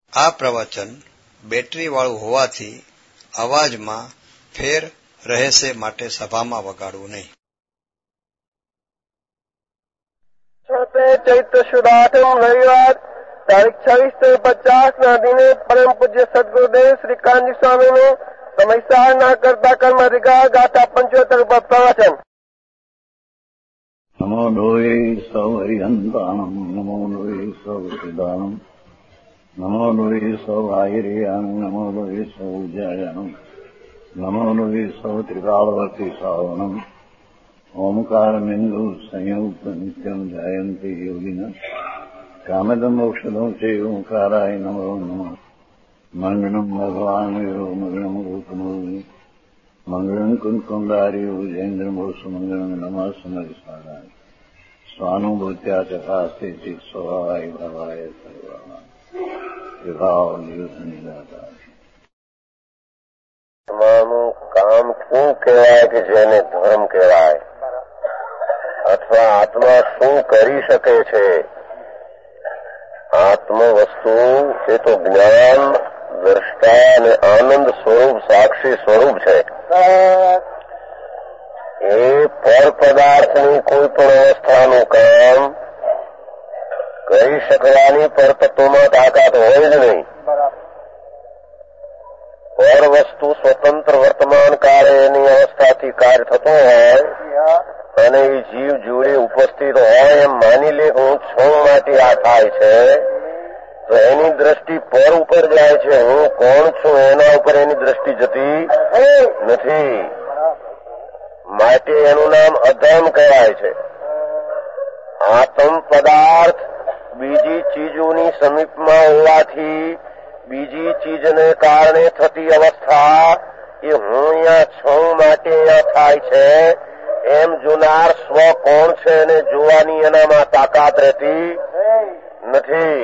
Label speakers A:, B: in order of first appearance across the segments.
A: આ પ્રવચન બેટરીવાળું હોવાથી અવાજમાં ફેર રહેશે, માટે સભામાં વગાડવું નહીં.
B: ચૈત્ર સુદ 8 રવિવાર તારીખ 26/50 દિને પરમ પૂજ્ય સદગુરુદેવ શ્રી કાનજી સ્વામીનું સમયસારના કરતા કર્મ રીગા ગાથા 75 પર પ્રવચન.
C: નમો લોહે સૌ હરિહંતાણમ, નમો લોહે સૌ સિદાનમ, નમો લોહે સૌ આયર્યાણમ, નમો લોહે સૌ જયાણમ, નમો લોહે સૌ ત્રિકાળવર્તી સાવણમ. ઓમકાર બિંદુ સંયુક્ત નિત્યમ જયંતિ યોગિના કામદમ મોક્ષદમ છે ઓંકારાય નમો નમઃ. મંગળમ ભગવાન વીરો મંગળમ રૂપમોહિ, મંગળમ કુંકુંડાર્યો જૈન્દ્રમોષ, મંગળમ નમઃ સમરિસારાય સ્વાનુભૂત્યા ચકાસ્તે ચિત સ્વભાવાય ભવાય સર્વા વિભાવ નિદાતા.
B: તમારું કામ શું કહેવાય કે જેને ધર્મ કહેવાય, અથવા આત્મા શું કરી શકે છે? આત્મ વસ્તુ એ તો જ્ઞાન, દ્રષ્ટા અને આનંદ સ્વરૂપ, સાક્ષી સ્વરૂપ છે. એ પર પદાર્થની કોઈ પણ અવસ્થાનું કામ કરી શકવાની પરતત્વમાં તાકાત હોય જ નહીં. પર વસ્તુ સ્વતંત્ર વર્તમાન કાળે એની અવસ્થાથી કાર્ય થતો હોય અને એ જીવ જોડે ઉપસ્થિત હોય એમ માની લે હું છું માટે આ થાય છે, તો એની દ્રષ્ટિ પર ઉપર જાય છે. હું કોણ છું એના ઉપર એની દ્રષ્ટિ જતી નથી. માટે એનું નામ અધમ કહેવાય છે. આત્મ પદાર્થ બીજી ચીજોની સમીપમાં હોવાથી બીજી ચીજને કારણે થતી અવસ્થા એ હું અહીંયા છું માટે અહીંયા થાય છે એમ જોનાર સ્વ કોણ છે એને જોવાની એનામાં તાકાત રહેતી નથી.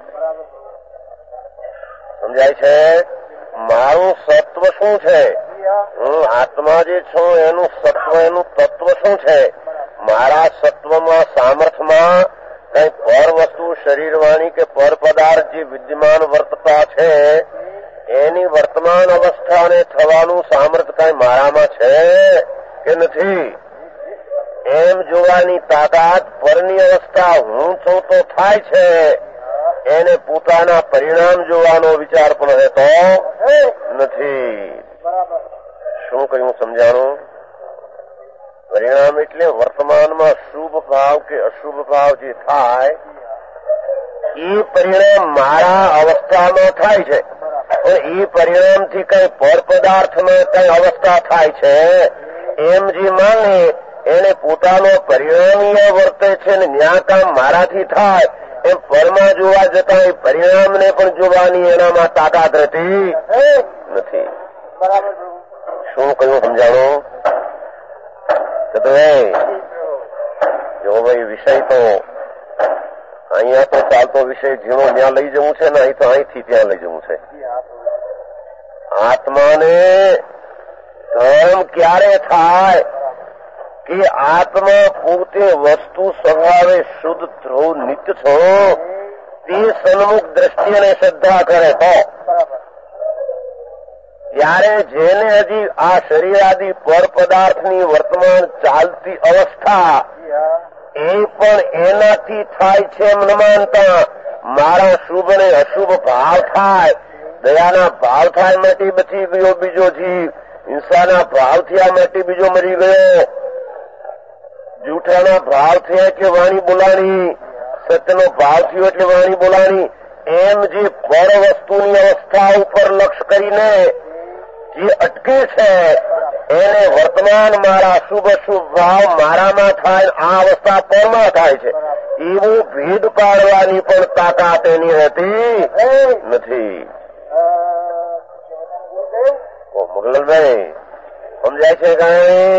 B: સમજાય છે? મારું સત્વ શું છે? હું આત્મા જે છું એનું સત્વ, એનું તત્વ શું છે? મારા સત્વમાં, સામર્થ્યમાં કઈ પર વસ્તુ શરીરવાણી કે પર પદાર્થ જે વિદ્યમાન વર્તતા છે એની વર્તમાન અવસ્થાને થવાનું સામર્થ્ય કઈ મારામાં છે કે નથી એમ જોવાની તાકાત પરની અવસ્થા હું છું તો થાય છે. એને પોતાના પરિણામ જોવાનો વિચાર પણ રહેતો નથી. શું કહ્યું સમજાણું? પરિણામ એટલે વર્તમાનમાં શુભ ભાવ કે અશુભ ભાવ જે થાય એ પરિણામ મારા અવસ્થામાં થાય છે. પણ એ પરિણામથી કઈ પર પદાર્થમાં કઈ અવસ્થા થાય છે એમ જે માને એને પોતાનો પરિણામીય વર્તે છે ને ન્યા કામ મારાથી થાય એમ પરમાં જોવા જતા એ પરિણામને પણ જોવાની એનામાં તાકાત રહેતી નથી. શું કહ્યું સમજાણું? જો ભાઈ વિષય તો અહીંયા તો ચાલતો વિષય ઝીણો ત્યાં લઈ જવું છે ને અહીં તો અહીંથી ત્યાં લઈ જવું છે. આત્માને ધર્મ ક્યારે થાય કે આત્મા પોતે વસ્તુ સ્વભાવે શુદ્ધ ધ્રુવ નિત્ય છો તે સન્મુખ દ્રષ્ટિ અને શ્રદ્ધા કરે તો. ત્યારે જેને હજી આ શરીરાદી પર પદાર્થની વર્તમાન ચાલતી અવસ્થા એ પણ એનાથી થાય છે એમ ન માનતા મારા શુભ અને અશુભ ભાવ થાય, દયાના ભાવ થાય માટે બચી ગયો બીજો જીવ, હિંસાના ભાવ થયા માટે બીજો મરી ગયો, જૂઠાના ભાવ થયા કે વાણી બોલાણી, સત્યનો ભાવ થયો એટલે વાણી બોલાણી, એમ જે પર વસ્તુની અવસ્થા ઉપર લક્ષ્ય કરીને જે અટકે છે એને વર્તમાન મારા શુભ શુભ ભાવ મારામાં થાય, આ અવસ્થા પરમાં થાય છે એવું ભેદ પાડવાની પણ તાકાત એની રહેતી નથી. મુગલભાઈ સમજાય છે કઈ?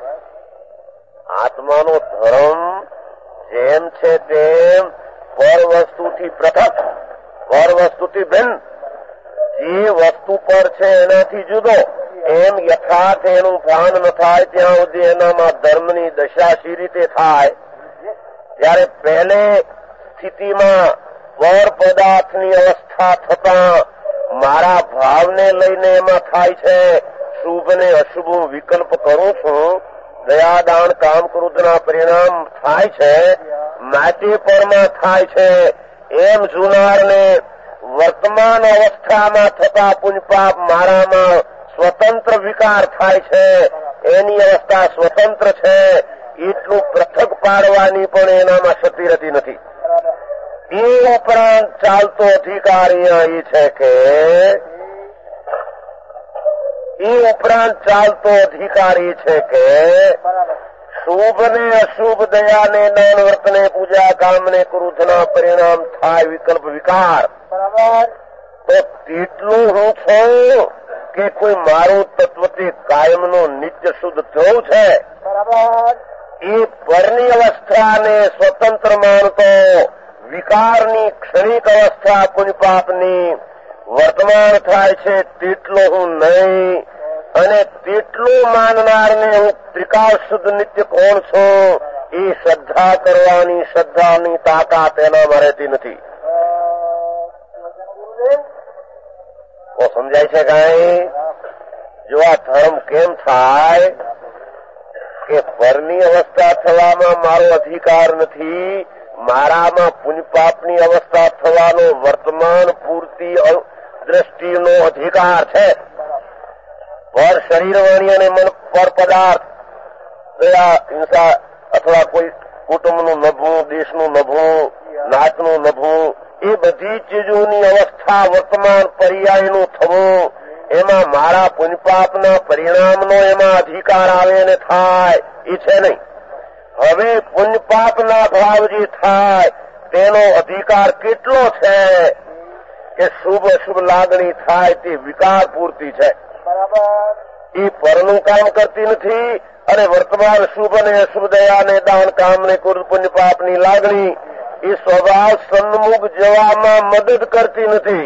B: આત્માનો ધર્મ જેમ છે તેમ પર વસ્તુથી પૃથક, પર વસ્તુથી ભિન્ન, જે વસ્તુ પર છે એનાથી જુદો એમ યથાર્થ એનું ભાન ન થાય ત્યાં સુધી એનામાં ધર્મની દશા શી રીતે થાય? ત્યારે પહેલે સ્થિતિમાં પર પદાર્થની અવસ્થા થતા મારા ભાવને લઈને એમાં થાય છે. શુભ ને અશુભ વિકલ્પ કરું છું, દયાદાન કામ ક્રોધના પરિણામ થાય છે, માટી પરમાં થાય છે. એમ જુનારને વર્તમાન અવસ્થામાં થતા પુણ્યપાપ મારામાં સ્વતંત્ર વિકાર થાય છે. એની અવસ્થા સ્વતંત્ર છે, એટલું પૃથક પાડવાની પણ એનામાં શક્તિ રહેતી નથી. એ ઉપરાંત ચાલતો અધિકાર અહીંયા એ છે કે શુભ ને અશુભ દયાને દાન વર્તને પૂજા કામને ક્રોધના પરિણામ થાય વિકલ્પ વિકાર. તો તેટલું હું છું કે કોઈ મારું તત્વથી કાયમનું નિત્ય શુદ્ધ થયું છે. એ પરની અવસ્થાને સ્વતંત્ર માનતો વિકારની ક્ષણિક અવસ્થા પુણ્યપાપની વર્તમાન થાય છે તેટલો હું નહીં. અને તેટલું માનનારને હું ત્રિકાળ શુદ્ધ નિત્ય કોણ છું એ શ્રદ્ધા કરવાની શ્રદ્ધાની તાકાત એનામાં રહેતી નથી. તો સમજાય છે કાંઈ? જો આ ધર્મ કેમ થાય કે પરની અવસ્થા થવામાં મારો અધિકાર નથી, મારામાં પુણ્યપાપની અવસ્થા થવાનો વર્તમાન પૂરતી દ્રષ્ટિનો અધિકાર છે. પર શરીર વાણી અને મન પર પદાર્થ દયા હિંસા અથવા કોઈ કુટુંબનું નભવું, દેશનું નભવું, નાતનું નભવું, એ બધી ચીજોની અવસ્થા વર્તમાન પર્યાયનું થવું, એમાં મારા પુણ્યપાપના પરિણામનો એમાં અધિકાર આવે અને થાય એ છે નહીં. હવે પુણ્યપાપના ભાવ જે થાય તેનો અધિકાર કેટલો છે કે શુભ અશુભ લાગણી થાય તે વિકાર પૂરતી છે. એ પરનું કામ કરતી નથી અને વર્તમાન શુભ અને અશુભ દયાને દાન કામને ક્રોધ પુણ્યપાપની લાગણી એ સ્વભાવ સન્મુખ જવામાં મદદ કરતી નથી.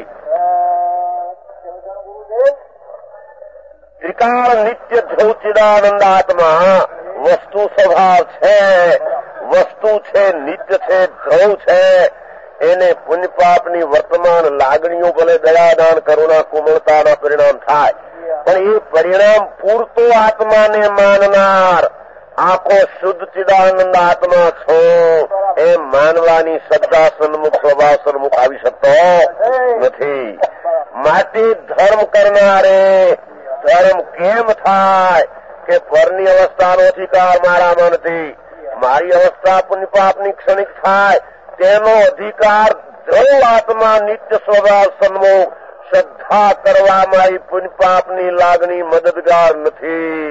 B: ત્રિકાળ નિત્ય ધ્રુવચિદાનંદ આત્મા વસ્તુ સ્વભાવ છે, વસ્તુ છે, નિત્ય છે, ધ્રુવ છે. એને પુણ્યપાપની વર્તમાન લાગણીઓ ભલે દયાદાન કરુણા કોમળતાના પરિણામ થાય, પણ એ પરિણામ પૂરતો આત્માને માનનાર આખો શુદ્ધ ચિદાનંદ આત્મા છો એમ માનવાની શ્રદ્ધા સન્મુખ સ્વભાવ સન્મુખ આવી શકતો નથી. માટે ધર્મ કરનારે ધર્મ કેમ થાય કે પરની અવસ્થાનો અધિકાર મારામાં નથી, મારી અવસ્થા પુણ્યપાપની ક્ષણિક થાય તેનો અધિકાર ધ્રુવ આત્મા નિત્ય સ્વભાવ સન્મુખ શ્રદ્ધા કરવામાં એ પુણ્યપાપની લાગણી મદદગાર નથી.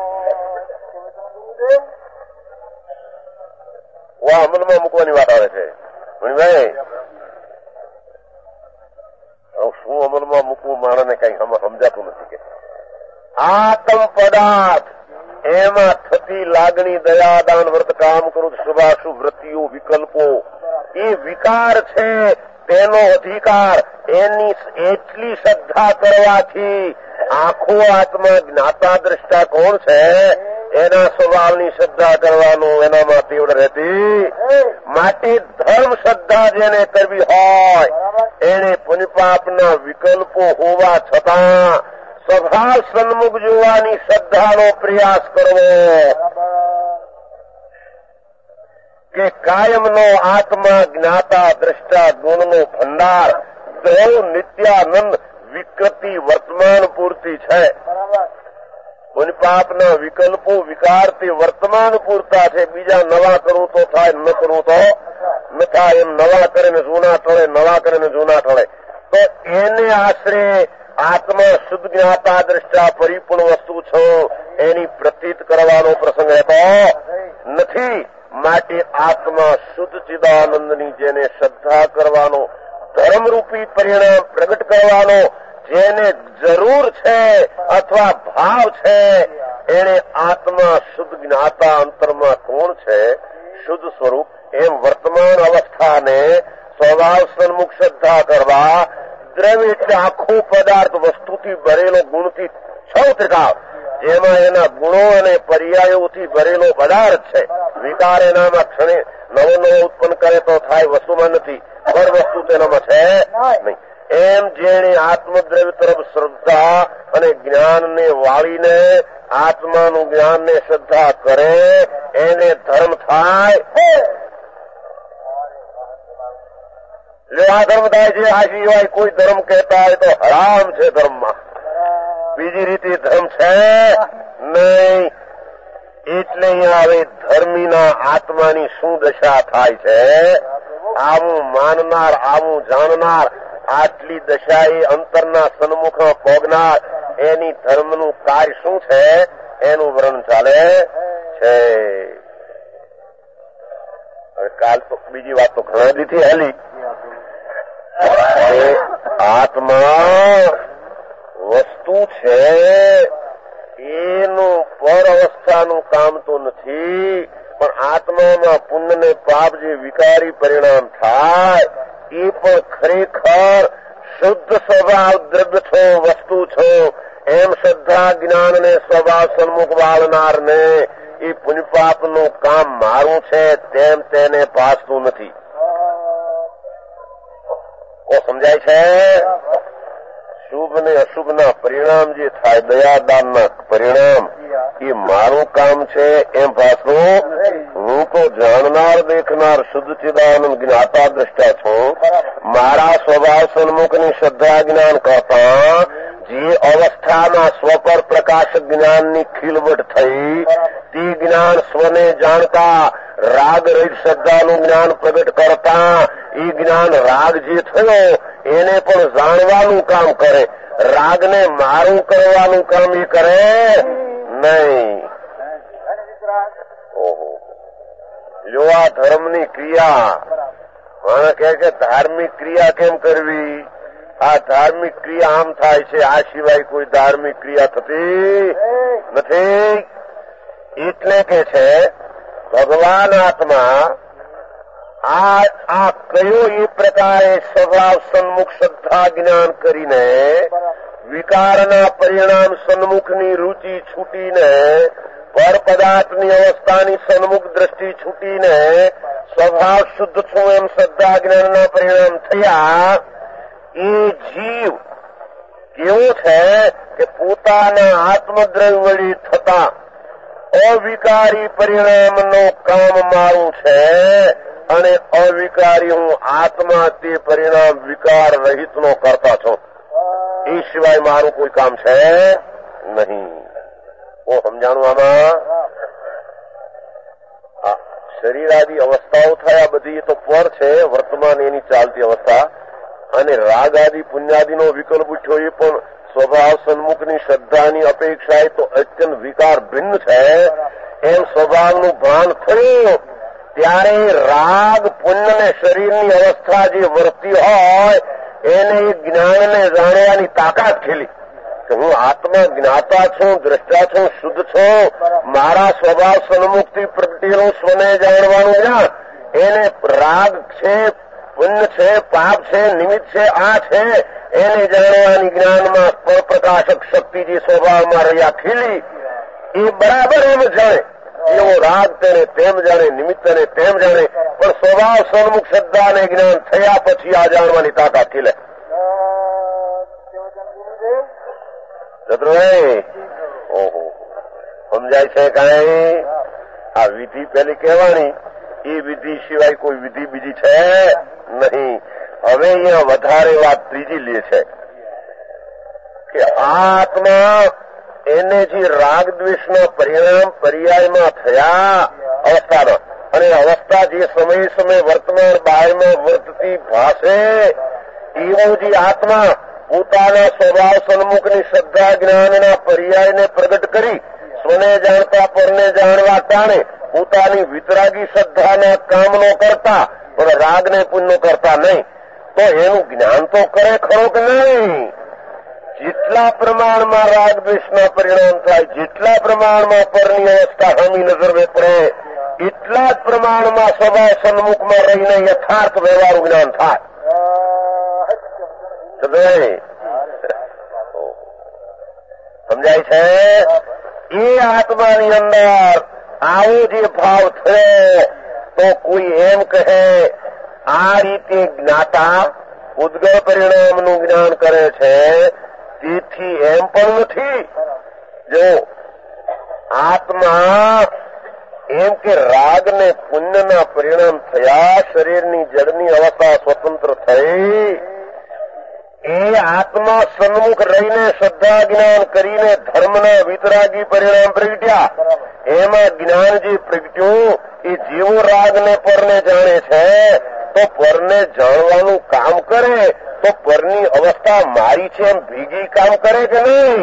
B: અમલમાં મૂકવાની વાત આવે છે. ભાઈ શું અમલમાં મૂકવું માણસને કઈ સમજાતું નથી. કે આત્મ પદાર્થ એમાં થતી લાગણી દયાદાન વ્રત કામ કરું શુભાશુભ વૃત્તિઓ વિકલ્પો એ વિકાર છે, તેનો અધિકાર એની એટલી શ્રદ્ધા કરવાથી આખો આત્મા જ્ઞાતા દ્રષ્ટા કોણ છે એના સ્વભાવની શ્રદ્ધા કરવાનું એનામાં તીવ્ર રહેતી. માટે ધર્મ શ્રદ્ધા જેને કરવી હોય એને પુણ્યપાપના વિકલ્પો હોવા છતાં સ્વભાવ સન્મુખ જોવાની શ્રદ્ધાનો પ્રયાસ કરવો કે કાયમનો આત્મા જ્ઞાતા દ્રષ્ટા ગુણનો ભંડાર ધ્રુવ નિત્યાનંદ વિકૃતિ વર્તમાન પૂરતી છે. પુણ્યપાપના વિકલ્પો વિકાર તે વર્તમાન પૂરતા છે. બીજા નવા કરવું તો થાય, ન કરવું તો ન થાય. એમ નવા કરીને જૂના ટળે, નવા કરીને જૂના ટળે. તો એને આશરે આત્મા શુદ્ધ જ્ઞાતા દ્રષ્ટા પરિપૂર્ણ વસ્તુ છો એની પ્રતીત કરવાનો પ્રસંગ રહેતો નથી. માટે આત્મા શુદ્ધ ચિદાનંદની જેને શ્રદ્ધા કરવાનો ધર્મરૂપી પરિણામ પ્રગટ કરવાનો જેને જરૂર છે અથવા ભાવ છે એને આત્મા શુદ્ધ જ્ઞાતા અંતરમાં કોણ છે શુદ્ધ સ્વરૂપ એમ વર્તમાન અવસ્થાને સ્વભાવ સન્મુખ શ્રદ્ધા કરવા. દ્રવ્ય એટલે આખો પદાર્થ વસ્તુથી ભરેલો ગુણથી છ ત્રિકાળ જેમાં એના ગુણો અને પર્યાયોથી ભરેલો પદાર્થ છે. વિકાર એનામાં ક્ષણે નવો નવો ઉત્પન્ન કરે તો થાય, વસ્તુમાં નથી. પર વસ્તુ તેનામાં છે નહીં. એમ જેણે આત્મદ્રવ્ય તરફ શ્રદ્ધા અને જ્ઞાનને વાળીને આત્માનું જ્ઞાનને શ્રદ્ધા કરે એને ધર્મ થાય. જો આ ધર્મ થાય છે, આ સિવાય કોઈ ધર્મ કહેતા હોય તો હરામ છે ધર્મમાં. બીજી રીતે ધર્મ છે નહીં. એટલે અહીંયા હવે ધર્મીના આત્માની શું દશા થાય છે? આવું માનનાર, આવું જાણનાર, આટલી દશાએ અંતરના સન્મુખમાં પોગનાર એની ધર્મનું કાર્ય શું છે એનું વર્ણન ચાલે છે. હવે કાલ તો બીજી વાત તો ઘણા દીથી હેલી. આત્મા વસ્તુ છે એનું પર અવસ્થાનું કામ તો નથી, પણ આત્મામાં પુણ્ય ને પાપ જે વિકારી પરિણામ થાય એ પણ ખરેખર શુદ્ધ સ્વભાવ દ્રવ્ય છો, વસ્તુ છો એમ શ્રદ્ધા જ્ઞાન ને સ્વભાવ સન્મુખ વાળનાર ને એ પુણ્ય પાપનું કામ મારું છે તેમ તેને પાસતું નથી. સમજાય છે? શુભ ને અશુભ ના પરિણામ જે થાય, દયાદાન ના પરિણામ એ મારું કામ છે એમ ભાષનું. હું તો જાણનાર, દેખનાર, શુદ્ધ ચિદાનંદ જ્ઞાતા દ્રષ્ટા છું. મારા સ્વભાવ સન્મુખની શ્રદ્ધા જ્ઞાન કરતા જે અવસ્થામાં સ્વપર પ્રકાશક જ્ઞાનની ખીલવટ થઈ તે જ્ઞાન સ્વને જાણતા રાગ રહિત શ્રદ્ધાનું જ્ઞાન પ્રગટ કરતા એ જ્ઞાન રાગ જે થયો એને પણ જાણવાનું કામ કરે. રાગને મારું કરવાનું કામ એ કરે નહીં. ઓહો, જો આ ધર્મની ક્રિયા માણસ કહે કે ધાર્મિક ક્રિયા કેમ કરવી? આ ધાર્મિક ક્રિયા આમ થાય છે, આ સિવાય કોઈ ધાર્મિક ક્રિયા થતી નથી. એટલે કે છે ભગવાન આત્મા આ કયો એ પ્રકારે સ્વભાવ સન્મુખ શ્રદ્ધા જ્ઞાન કરીને વિકારના પરિણામ સન્મુખની રુચિ છૂટીને પર પદાર્થની અવસ્થાની સન્મુખ દ્રષ્ટિ છૂટીને સ્વભાવ શુદ્ધ છું એમ શ્રદ્ધા જ્ઞાનના પરિણામ થયા. એ જીવ કેવો છે કે પોતાના આત્મદ્રવ્ય વળી થતા અવિકારી પરિણામનો કામ મારું છે અને અવિકારી હું આત્મા તે પરિણામ વિકાર રહિતનો કરતા છું. એ સિવાય મારું કોઈ કામ છે નહીં. સમજાણું આમાં? શરીર આદિ અવસ્થાઓ થયા બધી તો પર છે, વર્તમાન એની ચાલતી અવસ્થા. અને રાગ આદિ પુણ્યાદિનો વિકલ્પ ઉઠ્યો એ પણ સ્વભાવ સન્મુખની શ્રદ્ધાની અપેક્ષાએ તો અત્યંત વિકાર ભિન્ન છે. એમ સ્વભાવનું ભાન થયું ત્યારે રાગ પુણ્ય ને શરીરની અવસ્થા જે વર્તી હોય એને જ્ઞાનને જાણવાની તાકાત ખેલી કે હું આત્મા જ્ઞાતા છું, દ્રષ્ટા છું, શુદ્ધ છું. મારા સ્વભાવ સન્મુખથી પ્રગટેલું સ્વને જાણવાનું જ્ઞાન એને રાગ છે, પુણ્ય છે, પાપ છે, નિમિત્ત છે, આ છે એને જાણવાની જ્ઞાનમાં પ્રકાશક શક્તિ જે સ્વભાવમાં રહ્યા ખીલી એ બરાબર એમ જાણે. એવો રાગ તેને તેમ જાણે, નિમિત્ત તેને તેમ જાણે, પણ સ્વભાવ સન્મુખ શ્રદ્ધા અને જ્ઞાન થયા પછી આ જાણવાની તાકાત ખીલે. ઓહો, સમજાય છે કઈ? આ વિધિ પેલી કહેવાની, એ વિધિ સિવાય કોઈ વિધિ બીજી છે નહીં. હવે અહીંયા વધારે વાત ત્રીજી લે છે કે આત્મા એને જે રાગ દ્વેષના પરિણામ પર્યાયમાં થયા અવસ્થાના, અને અવસ્થા જે સમયે વર્તમાન બાહ્યમાં વર્તતી ભાષે એવો જે આત્મા પોતાના સ્વભાવ સન્મુખની શ્રદ્ધા જ્ઞાનના પર્યાયને પ્રગટ કરી સ્વને જાણતા પરને જાણવા ટાણે પોતાની વિતરાગી શ્રદ્ધાના કામનો કરતા પણ રાગને પુણ્ય કરતા નહીં, તો એનું જ્ઞાન તો કરે ખરો કે નહીં? જેટલા પ્રમાણમાં રાગ દ્વેષના પરિણામ થાય, જેટલા પ્રમાણમાં પરની અવસ્થા હામી નજરે પડે, એટલા જ પ્રમાણમાં સ્વભાવ સન્મુખમાં રહીને યથાર્થ વ્યવહારનું જ્ઞાન થાય. સમજાય છે? એ આત્માની અંદર આવો જે ભાવ થયો તો કોઈ એમ કહે આ રીતે જ્ઞાતા ઉદ્ગલ પરિણામનું જ્ઞાન કરે છે. તેથી એમ પણ નથી જો આત્મા એમ કે રાગ ને પુણ્યના પરિણામ થયા, શરીરની જડની અવસ્થા સ્વતંત્ર થઈ, એ આત્મા સન્મુખ રહીને શ્રદ્ધા જ્ઞાન કરીને ધર્મના વિતરાગી પરિણામ પ્રગટ્યા. એમાં જ્ઞાન જે પ્રગટ્યું એ જીવો રાગને પરને જાણે છે, તો પરને જાણવાનું કામ કરે તો પરની અવસ્થા મારી છે એમ ભીગી કામ કરે કે નહીં?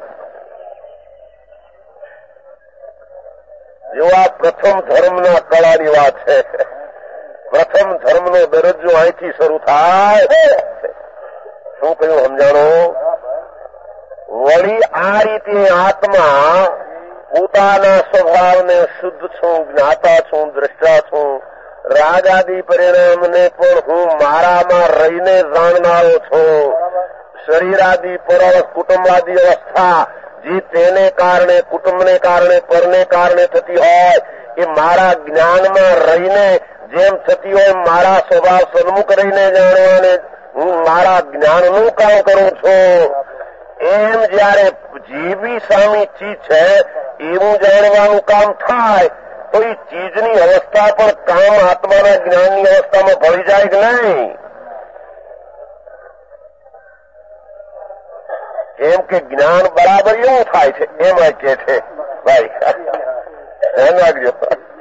B: જો આ પ્રથમ ધર્મના કળાની વાત છે. પ્રથમ ધર્મનો દરજ્જો અહીંથી શરૂ થાય. શું કહ્યું સમજાણો? વળી આ રીતે આત્મા પોતાના સ્વભાવને શુદ્ધ છું, જ્ઞાતા છું, દ્રષ્ટા છું, રાગ આદિ પરિણામને પણ હું મારામાં રહીને જાણનારો છું. શરીર આદિ પર કુટુંબાદી અવસ્થા જે તેને કારણે, કુટુંબને કારણે, પરને કારણે થતી હોય એ મારા જ્ઞાનમાં રહીને જેમ થતી હોય મારા સ્વભાવ સન્મુખ રહીને જાણવાને હું મારા જ્ઞાનનું કામ કરું છું. એમ જયારે જીવી સામી ચીજ છે એવું જાણવાનું કામ થાય તો એ ચીજની અવસ્થા પણ કામ આત્માના જ્ઞાનની અવસ્થામાં ભળી જાય કે નહીં? કેમ કે જ્ઞાન બરાબર એવું થાય છે એમાં કે છે ભાઈ ધ્યાન રાખજો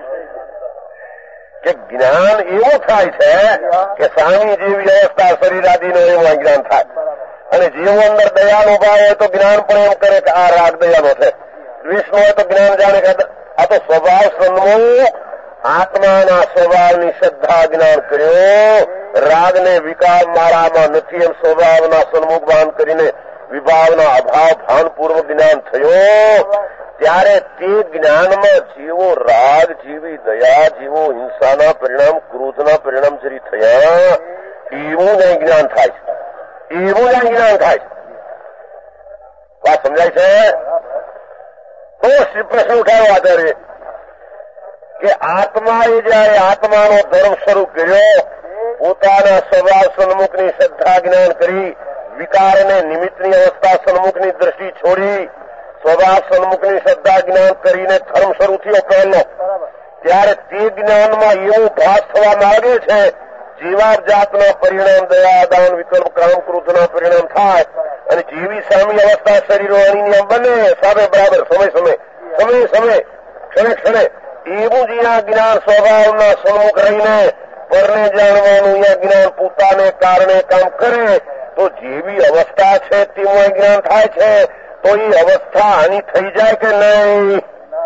B: કે જ્ઞાન એવું થાય છે કે સામી જેવી અવસ્થા શરીર આદિનો એવું જ્ઞાન થાય. અને જેવો અંદર દયાનો ભાવ હોય તો જ્ઞાન પણ એમ કરે કે આ રાગ દયાનો છે, દ્વેષનો હોય તો જ્ઞાન જાણે કે આ તો સ્વભાવ સન્મુખ આત્માના સ્વભાવની શ્રદ્ધા જ્ઞાન કર્યો. રાગને વિકાર મારામાં નથી એમ સ્વભાવના સન્મુખ ભાન કરીને વિભાવના અભાવ ભાનપૂર્વક જ્ઞાન થયો. ત્યારે તે જ્ઞાનમાં જીવો રાગ જીવી દયા જીવો હિંસાના પરિણામ ક્રોધના પરિણામ જરી થયા એવું જ જ્ઞાન થાય છે. એવું જ જ્ઞાન થાય છે. વાત સમજાય છે? તો શ્રી પ્રશ્ન ઉઠાવ્યો આધારે કે આત્માએ જયારે આત્માનો ધર્મ શરૂ કર્યો, પોતાના સ્વભાવ સન્મુખની શ્રદ્ધા જ્ઞાન કરી, વિકારને નિમિત્તની અવસ્થા સન્મુખની દ્રષ્ટિ છોડી, સ્વભાવ સન્મુખની શ્રદ્ધા જ્ઞાન કરીને ધર્મ શરૂ થયો પહેલો, ત્યારે તે જ્ઞાનમાં એવું ભાસ થવા માંગે છે જીવાબ જાતના પરિણામ દયા દાન વિકલ્પ કામ ક્રોધના પરિણામ થાય અને જીવી સામી અવસ્થા શરીરો અણીની આમ બને સામે બરાબર સમય ક્ષણે ક્ષણે એવું જ અહીંયા જ્ઞાન સ્વભાવના સન્મુખ રહીને પરને જાણવાનું અહીંયા જ્ઞાન પોતાને કારણે કામ કરે તો જેવી અવસ્થા છે તેવું જ્ઞાન થાય છે. તો એ અવસ્થા આની થઈ જાય કે નહીં?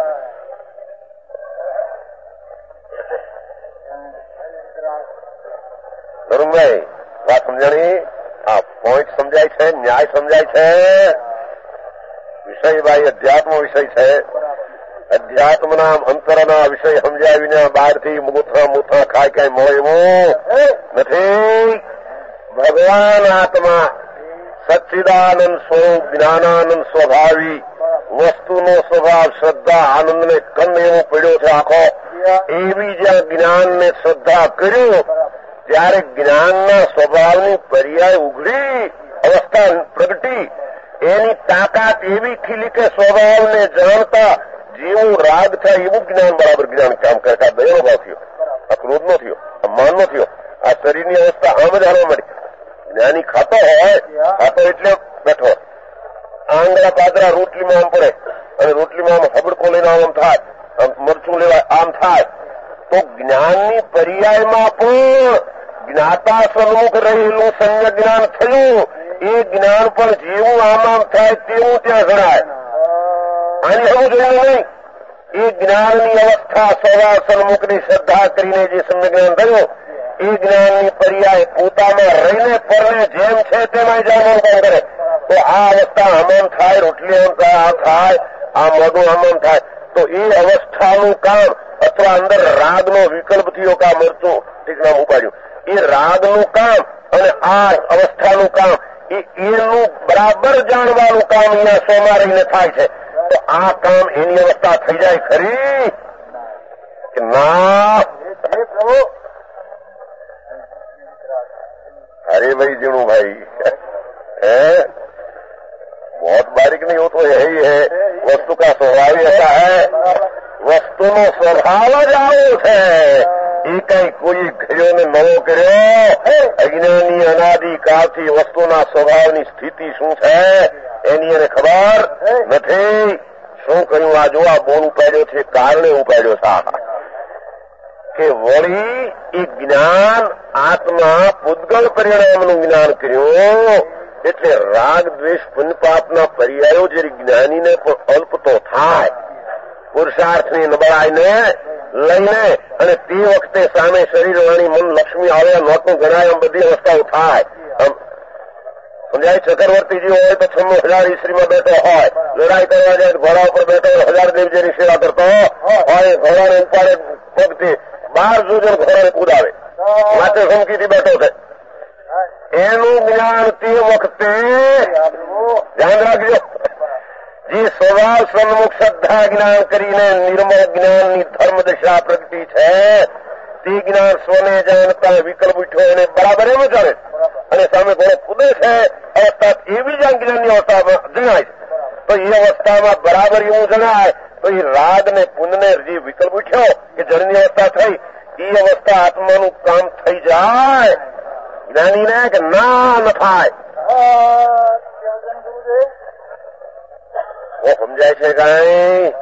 B: અરુણભાઈ વાત સમજાણી? આ પોઈન્ટ સમજાય છે, ન્યાય સમજાય છે? વિષય ભાઈ અધ્યાત્મ વિષય છે. અધ્યાત્મના અંતરના વિષય સમજાવીને બહારથી મૂથા ખાય કઈ મળે એવું નથી. ભગવાન આત્મા સચ્ચિદાનંદ સ્વરૂપ જ્ઞાનાનંદ સ્વભાવી વસ્તુનો સ્વભાવ શ્રદ્ધા આનંદને કંદ એવો પડ્યો છે આખો. એવી જ્યાં જ્ઞાનને શ્રદ્ધા કર્યું ત્યારે જ્ઞાનના સ્વભાવની પર્યાય ઉઘડી અવસ્થા પ્રગટી. એની તાકાત એવી ખીલી કે સ્વભાવને જાણતા જેવું રાગ થાય એવું જ્ઞાન બરાબર જ્ઞાન કામ કરતા દયાનો ભાવ થયો, આ ક્રોધનો થયો, આ માનનો થયો, આ શરીરની અવસ્થા આમ જ હાલવા મળી. જ્ઞાની ખાતો હોય, ખાતો એટલે બેઠો, આંગળા પાદરા રોટલીમાં આમ પડે અને રોટલીમાં આમ હબડકો લઈને આમ થાય, મરચું લેવાય આમ થાય, તો જ્ઞાનની પર્યાયમાં પણ જ્ઞાતા સન્મુખ રહેલું સંજ્ઞ જ્ઞાન થયું. એ જ્ઞાન પણ જેવું આમ થાય તેવું ત્યાં ગણાય. આને એવું જોયું નહીં. એ જ્ઞાનની અવસ્થા સ્વભાવ સન્મુખની શ્રદ્ધા કરીને જે સમ્ય જ્ઞાન થયું એ જ્ઞાનની પર્યાય પોતામાં રહીને પરને જેમ છે તેમાં જાણવાનું કામ કરે. તો આ અવસ્થા આમ થાય, રોટલી આમ થાય, આ થાય, આ મોઢું આમ થાય, તો એ અવસ્થાનું કામ અથવા અંદર રાગનો વિકલ્પ થયો કે આ મરચું ઠીક નામ ઉપાડ્યું, એ રાગનું કામ અને આ અવસ્થાનું કામ એનું બરાબર જાણવાનું કામ અહીંયા સ્વમાં રહીને થાય છે. તો આ કામ એની અવસ્થા થઈ જાય ખરી કે ના? अरे भाई जीणू भाई है, बहुत बारीक नहीं हो तो यही है, वस्तु का स्वभाव ऐसा है, वस्तुનો સ્વભાવ જ આવો છે. એ કઈ કોઈ કર્યો ને નવો કર્યો, અજ્ઞાની અનાદિકાળથી વસ્તુના સ્વભાવની સ્થિતિ શું છે એની એને ખબર નથી. શું કહ્યું? આ જો આ બોલ ઉપાડ્યો છે, કારણે ઉપાડ્યો છે કે વળી એ જ્ઞાન આત્મા પૂતગળ પરિણામનું જ્ઞાન કર્યું એટલે રાગ દ્વેષ પુણ્ય પાપના પર્યાયો જે જ્ઞાનીને પણ અલ્પ તો થાય, પુરુષાર્થની નબળાઈને લઈને, અને તે વખતે સામે શરીર વાણી મન લક્ષ્મી આવે, નોટનું ગણાય, આમ બધી અવસ્થાઓ થાય. આમ સમજાય, ચક્રવર્તીજી હોય તો 96,000 ઈસરીમાં બેઠો હોય, લડાઈ કરવા જાય ઘોડા ઉપર બેઠો હોય, 1000 દેવજીની સેવા કરતો હોય, ઘોડાને ઉપાડે પગથી 12 જોજન ઘોડાને કુદાવે, માથે ધમકીથી બેઠો છે. એનું જ્ઞાન તે વખતે ધ્યાન રાખજો. જે સ્વભાવ સન્મુખ શ્રદ્ધા જ્ઞાન કરીને નિર્મળ જ્ઞાનની ધર્મ દશા પ્રગટી છે, તે જ્ઞાન સ્વને જાણતા વિકલ્પ ઉઠ્યો એને બરાબર એમ જાણે, અને સામે ઘોડો કૂદે છે અવસ્થા એવી જ જ્ઞાનની અવસ્થામાં જણાય છે. તો એ અવસ્થામાં બરાબર એવું જણાય તો એ રાગ ને પુણ્યને જે વિકલ્પ ઉઠ્યો કે જળની અવસ્થા થઈ, એ અવસ્થા આત્માનું કામ થઈ જાય જ્ઞાનીને કે ના ન થાય. સમજાય છે કઈ?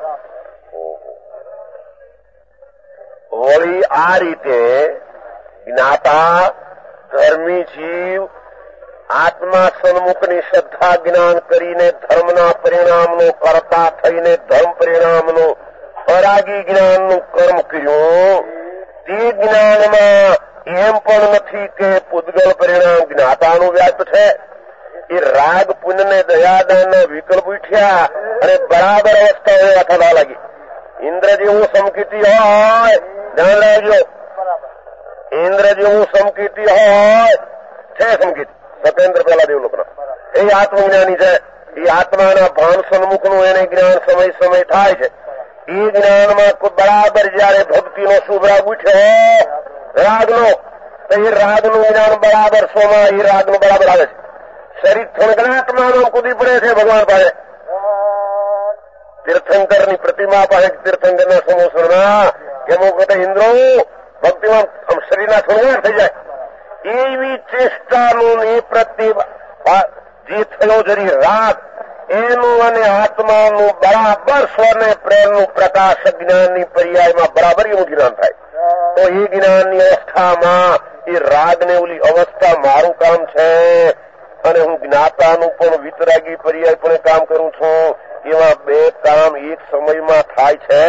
B: વળી આ રીતે જ્ઞાતા ધર્મી જીવ આત્મા સન્મુખની શ્રદ્ધા જ્ઞાન કરીને ધર્મના પરિણામનો કરતા થઈને ધર્મ પરિણામનું પરાગી જ્ઞાનનું કર્મ કર્યું. તે જ્ઞાનમાં એમ પણ નથી કે પૂતગલ પરિણામ જ્ઞાતાનું વ્યાપ છે. એ રાગ પુણ્યને દયાદાનના વિકલ્પ ઉઠ્યા અને બરાબર અવસ્થા એવા થવા લાગી. ઇન્દ્ર જેવું સમકીર્તિ હોય, ધ્યાન રાખજો, ઇન્દ્ર જેવું સમકીર્તિ હોય છે, સમકીર્તિ સત્યેન્દ્ર પહેલા દેવલોકના, એ આત્મજ્ઞાની છે. એ આત્માના ભાન સન્મુખનું એને જ્ઞાન સમય સમય થાય છે. એ જ્ઞાનમાં બરાબર જયારે ભક્તિનો શુભ રાગ ઉઠ્યો રાગનો, તો એ રાગનું જ્ઞાન બરાબર સ્વમાં એ રાગનું બરાબર આવે છે. શરીર થનગણાત્માનો કૂદી પડે છે ભગવાન પાસે, તીર્થંકરની પ્રતિમા પાસે, તીર્થંકરના સમોસરમાં કેમ વખતે ઇન્દ્રો ભક્તિમાં શરીરના થનગણાટ થઈ જાય. એવી ચેષ્ટાનું એ પ્રતિભા જે થયો જરી રાગ એનું અને આત્માનું બરાબર સ્વને પ્રેમનું પ્રકાશ જ્ઞાનની પર્યાયમાં બરાબર એવું જ્ઞાન થાય. તો એ જ્ઞાનની અવસ્થામાં એ રાગને ઓલી અવસ્થા મારું કામ છે, અને હું જ્ઞાતાનું પણ વિતરાગી પર્યાય પણ કામ કરું છું. એવા બે કામ એક સમયમાં થાય છે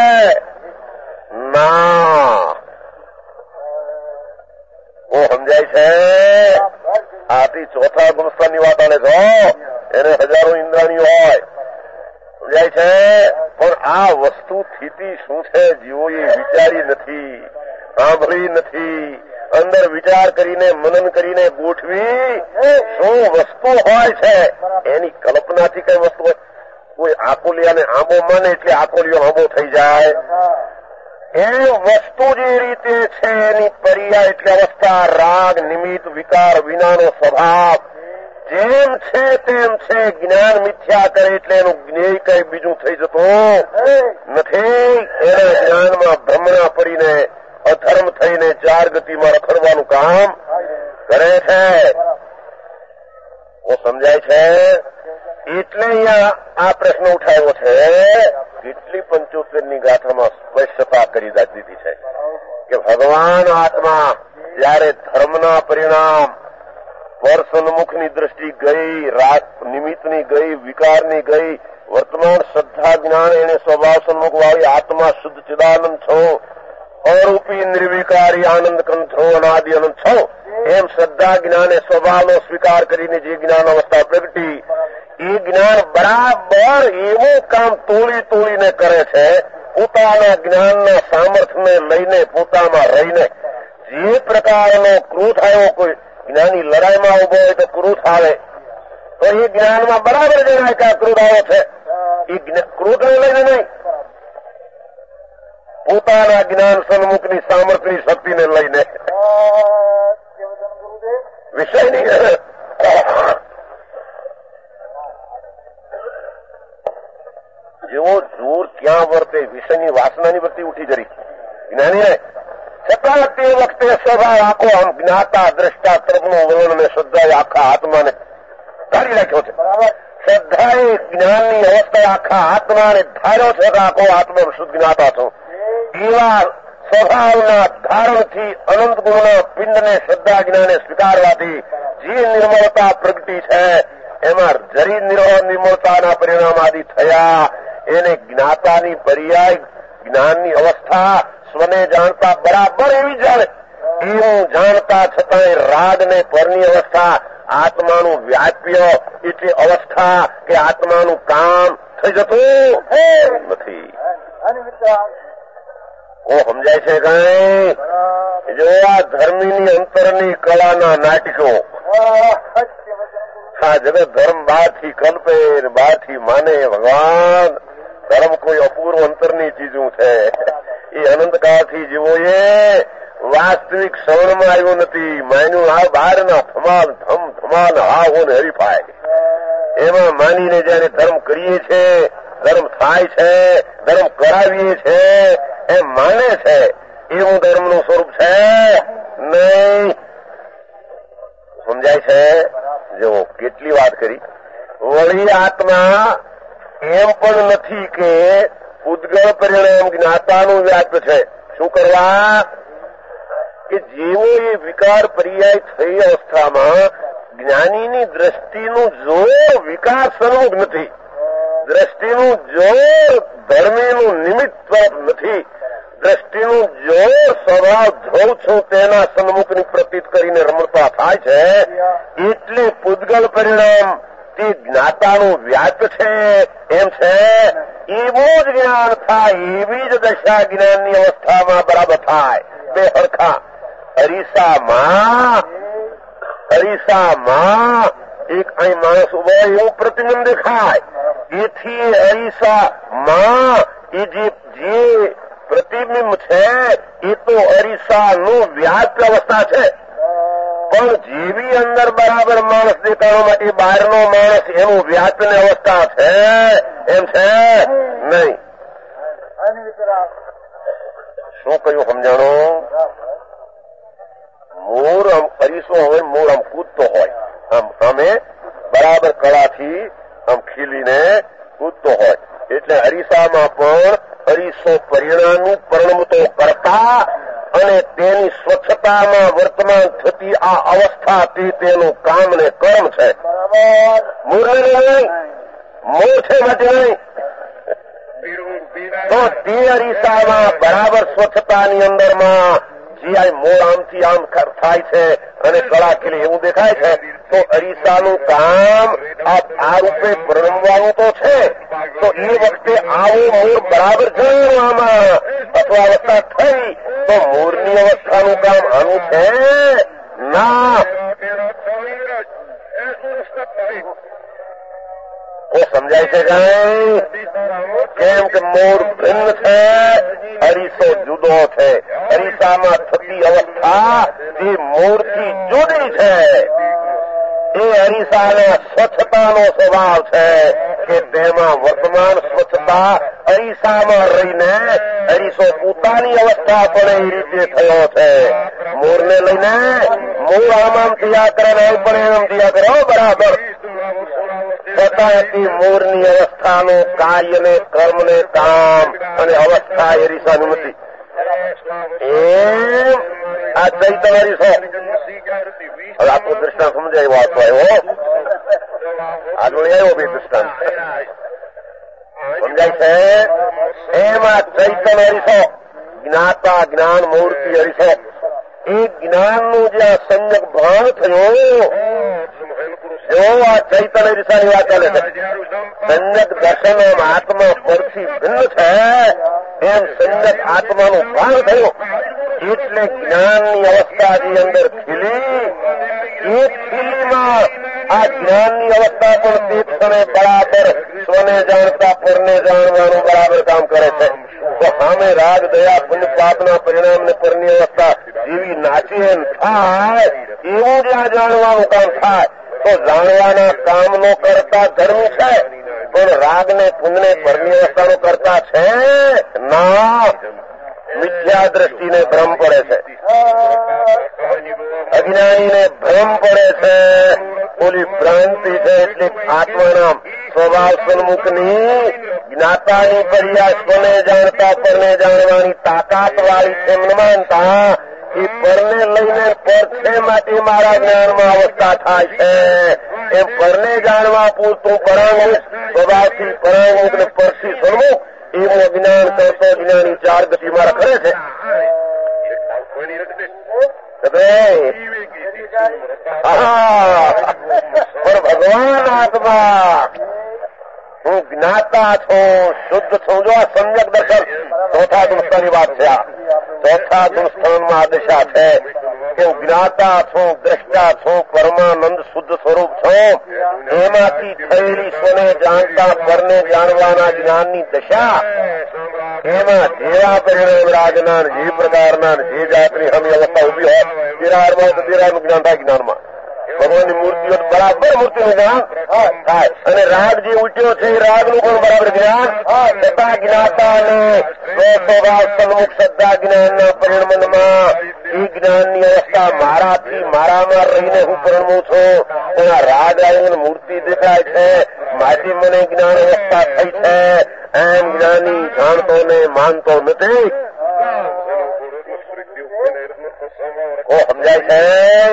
B: ના? ઓ સમજાય છે? આથી ચોથા ગુણસ્થાનની વાત આને જો, એને હજારો ઇન્દ્રાણીઓ હોય, સમજાય છે? પણ આ વસ્તુ સ્થિતિ શું છે જીવોએ વિચારી નથી, સાંભળી નથી, અંદર વિચાર કરીને મનન કરીને ગોઠવી શું વસ્તુ હોય છે એની કલ્પનાથી કઈ વસ્તુ હોય. કોઈ આકોલિયાને આંબો માને એટલે આકોલિયો આંબો થઈ જાય. એ વસ્તુ જે રીતે છે એની પર્યાય એટલે અવસ્થા, રાગ, નિમિત્ત, વિકાર વિનાનો સ્વભાવ જેમ છે તેમ છે. જ્ઞાન મિથ્યા કરે એટલે એનું જ્ઞેય કઈ બીજું થઈ જતું નથી. એના જ્ઞાનમાં ભ્રમણા પડીને અધર્મ થઈને ચાર ગતિમાં રખડવાનું કામ કરે છે. ઓ સમજાય છે? એટલે અહીંયા આ પ્રશ્ન ઉઠાવ્યો છે. કેટલી 75ની ગાથામાં સ્પષ્ટતા કરી દીધી છે કે ભગવાન આત્મા જયારે ધર્મના પરિણામ પર સન્મુખની દ્રષ્ટિ ગઈ, રાગ નિમિત્તની ગઈ, વિકારની ગઈ, વર્તમાન શ્રદ્ધા જ્ઞાન એને સ્વભાવ સન્મુખ વાળી આત્મા શુદ્ધ ચિદાનંદ છો, અરૂપી નિર્વિકારી આનંદ કંથો અનાદિ અનંત છો. એમ શ્રદ્ધા જ્ઞાને સ્વભાવનો સ્વીકાર કરીને જે જ્ઞાન અવસ્થા પ્રગટી, એ જ્ઞાન બરાબર એવું કામ તોડી તોડીને કરે છે. પોતાના જ્ઞાનના સામર્થ્યને લઈને પોતામાં રહીને જે પ્રકારનો ક્રોધ આવ્યો, કોઈ જ્ઞાની લડાઈમાં ઉભો હોય તો ક્રોધ આવે, તો એ જ્ઞાનમાં બરાબર જણાય કે આ ક્રોધ આવ્યો છે. એ ક્રોધને લઈને નહીં, પોતાના જ્ઞાન સન્મુખની સામર્થ્યની શક્તિને લઈને. વિષયની જેવો જોર ક્યાં વર્તે વિષયની વાસનાની વૃત્તિ ઉઠી જરી જ્ઞાની ને છતાં તે વખતે સ્વભાવ આખો આમ જ્ઞાતા દ્રષ્ટા તરફનું વર્ણન ને શ્રદ્ધાએ આખા આત્માને ધારી રાખ્યો છે. શ્રદ્ધાએ જ્ઞાનની અવસ્થાએ આખા આત્માને ધાર્યો છે કે આખો આત્મા શુદ્ધ જ્ઞાતા છો. એવા સ્વભાવના ધારણથી અનંત ગુણના પિંડને શ્રદ્ધા જ્ઞાને સ્વીકારવાથી જે નિર્મળતા પ્રગટી છે એમાં જરી નિર્મળતાના પરિણામ આદિ થયા એને જ્ઞાતાની પર્યાય જ્ઞાનની અવસ્થા સ્વને જાણતા બરાબર એવી જાણે એવું જાણતા છતાંય રાગ ને પરની અવસ્થા આત્માનું વ્યાપ્ય એટલી અવસ્થા કે આત્માનું કામ થઈ જતું નથી. ઓ સમજાય છે કઈ? જો આ ધર્મીની અંતરની કળાના નાટકો આ જગત ધર્મ બહારથી કલ્પે બહારથી માને. ભગવાન ધર્મ કોઈ અપૂર્વ અંતરની ચીજું છે. એ અનંતકાળથી જેવો એ વાસ્તવિક શ્રવણમાં આવ્યું નથી. માન્યું આ બહારના ધમાલ ધમ ધમાલ હાવો ને હરીફાય એમાં માનીને જયારે ધર્મ કરીએ છે, ધર્મ થાય છે, ધર્મ કરાવીએ છે એમ માને છે એવું ધર્મનું સ્વરૂપ છે નહીં. સમજાય છે? જો કેટલી વાત કરી. વળી આત્મા એમ પણ નથી કે ઉદ્ગળ પરિણામ જ્ઞાતાનું વ્યાપ્ત છે. શું કરવા? કે જેવો એ વિકાર પર્યાય થઈ અવસ્થામાં જ્ઞાનીની દ્રષ્ટિનું જોર વિકાર સન્મુખ નથી, દ્રષ્ટિનું જોર ધર્મીનું નિમિત્ત તરફ નથી, દ્રષ્ટિનું જોર સ્વભાવ જોઉં છું તેના સન્મુખની પ્રતીત કરીને રમણતા થાય છે. એટલે પૂદગલ પરિણામ તે જ્ઞાતાનું વ્યાપ છે એમ છે. એવું જ જ્ઞાન થાય, એવી જ દશા જ્ઞાનની અવસ્થામાં બરાબર થાય. બે હરખા અરીસામાં એક અહીં માણસ ઉભો એવું પ્રતિબિંબ દેખાય. એથી અરીસામાં એ જે પ્રતિબિંબ છે એ તો અરીસાનું વ્યાપ અવસ્થા છે. પણ જેવી અંદર બરાબર માણસ દેખાવા માટે બહારનો માણસ એનું વ્યાપની અવસ્થા છે એમ છે નહીં. શું કહ્યું સમજાણું? મોર આમ અરીસો હોય, મોર આમ કૂદતો હોય, આમ સામે બરાબર કળાથી આમ ખીલીને કૂદતો હોય. એટલે અરીસામાં પણ અરીસો પરિણામનું પરિણમતો કરતા અને તેની સ્વચ્છતામાં વર્તમાન થતી આ અવસ્થા તેનું કામ ને કર્મ છે. મોરને નહીં, મોર છે માટે નહીં. તો તે અરીસામાં બરાબર સ્વચ્છતાની અંદરમાં જે મોર આમથી આમ થાય છે અને કળા ખીલી એવું દેખાય છે તો અરીસાનું કામ આ રૂપે પરણવાનું તો છે. તો એ વખતે આવો મોર બરાબર જણાવવામાં અથવા અવસ્થા થઈ તો મોરની અવસ્થાનું કામ આનું છે ના. સમજાય છે કઈ? કેમ કે મોર ભિન્ન છે, અરીસો જુદો છે. અરીસામાં થતી અવસ્થા જે મોરથી જુદી છે. એ અરીસાના સ્વચ્છતાનો સ્વભાવ છે કે તેમાં વર્તમાન સ્વચ્છતા અરીસામાં રહીને અરીસો પોતાની અવસ્થા પણ એ રીતે થયો છે. મોરને લઈને મોર આમ થયા કરે ને પણ એમ થયા કરે બરાબર. છતાં મોરની અવસ્થાનું કાર્ય ને કર્મ ને કામ અને અવસ્થા અરીસાનું નથી. એમ આ ચૈતન અરીસો. હવે આખું દ્રષ્ટાંત સમજાય વાતો આવ્યો, આગળ આવ્યો બે દ્રષ્ટાંત સમજાય છે. એમાં ચૈતન અરીસો, જ્ઞાતા જ્ઞાન મૂર્તિ અરીસો, એ જ્ઞાનનું જે સંજક ભાન થયો જો આ ચૈતન અરીસાની વાત ચાલે છે. સંજક દર્શન આત્મા પરથી ભિન્ન છે એમ સંજક આત્માનું ભાન થયું. એટલે જ્ઞાનની અવસ્થા જે અંદર ખીલી એ ખીલીમાં આ જ્ઞાનની અવસ્થા પણ તે ક્ષણે બરાબર સ્વને જાણતા પરને જાણવાનું બરાબર કામ કરે છે. તો સામે રાગ દયા પુણ્ય પાપના પરિણામને પરની અવસ્થા જેવી નાચી થાય એવું જ આ જાણવાનું કામ થાય. તો જાણવાના કામનો કરતા ધર્મ છે, પણ રાગ ને પુણ્ય પરની અવસ્થાનો કરતા છે ના. મિથ્યા દ્રષ્ટિને ભ્રમ પડે છે, અજ્ઞાનીને ભ્રમ પડે છે. ઓલી ભ્રાંતિ છે એટલે આત્માના સ્વભાવ સન્મુખની જ્ઞાતાની પર્યા સ્વને જાણતા પરને જાણવાની તાકાત વાળી છે એમ માનતા એ પરને લઈને પર છે માટે મારા જ્ઞાનમાં અવસ્થા થાય છે. એમ પરને જાણવા પૂરતું પરાંગમુખ સ્વભાવથી પરાંગમુખ ને પરથી સન્મુખ એવું અજ્ઞાન કરતો જ્ઞાની ચાર ગતિ મારા કરે છે. પણ ભગવાન આત્મા હું જ્ઞાતા છું, શુદ્ધ છું. જો આ સમ્યક દર્શન ચોથા ગુણસ્થાનની વાત છે. આ ચોથા ગુણસ્થાનમાં આ દશા છે કે હું જ્ઞાતા છું, દ્રષ્ટા છું, પરમાનંદ શુદ્ધ સ્વરૂપ છું. એમાંથી થયેલી સ્વને જાણતા પરને જાણવાના જ્ઞાનની દશા એમાં જેવા પરિણામ રાજના જે પ્રકારના જે જાતની હમી અવસ્થા ઉભી હોય વિરારમાં તો વિરાનું જ્ઞાન થાય. જ્ઞાનમાં ભગવાનની મૂર્તિઓ બરાબર મૂર્તિનું જ્ઞાન થાય અને રાગ જે ઉઠ્યો છે એ રાગનું પણ બરાબર જ્ઞાન છતાં જ્ઞાતા અને સ્વભાવ સન્મુખ શ્રદ્ધા જ્ઞાનના પરિણમનમાં એ જ્ઞાનની અવસ્થા મારાથી મારામાં રહીને હું પરિણમું છું. એના રાગ આવીને મૂર્તિ દેખાય છે માટે મને જ્ઞાન અવસ્થા થઈ છે. એમ જ્ઞાની જાણતો ને માનતો નથી. ઓ સમજાય છે?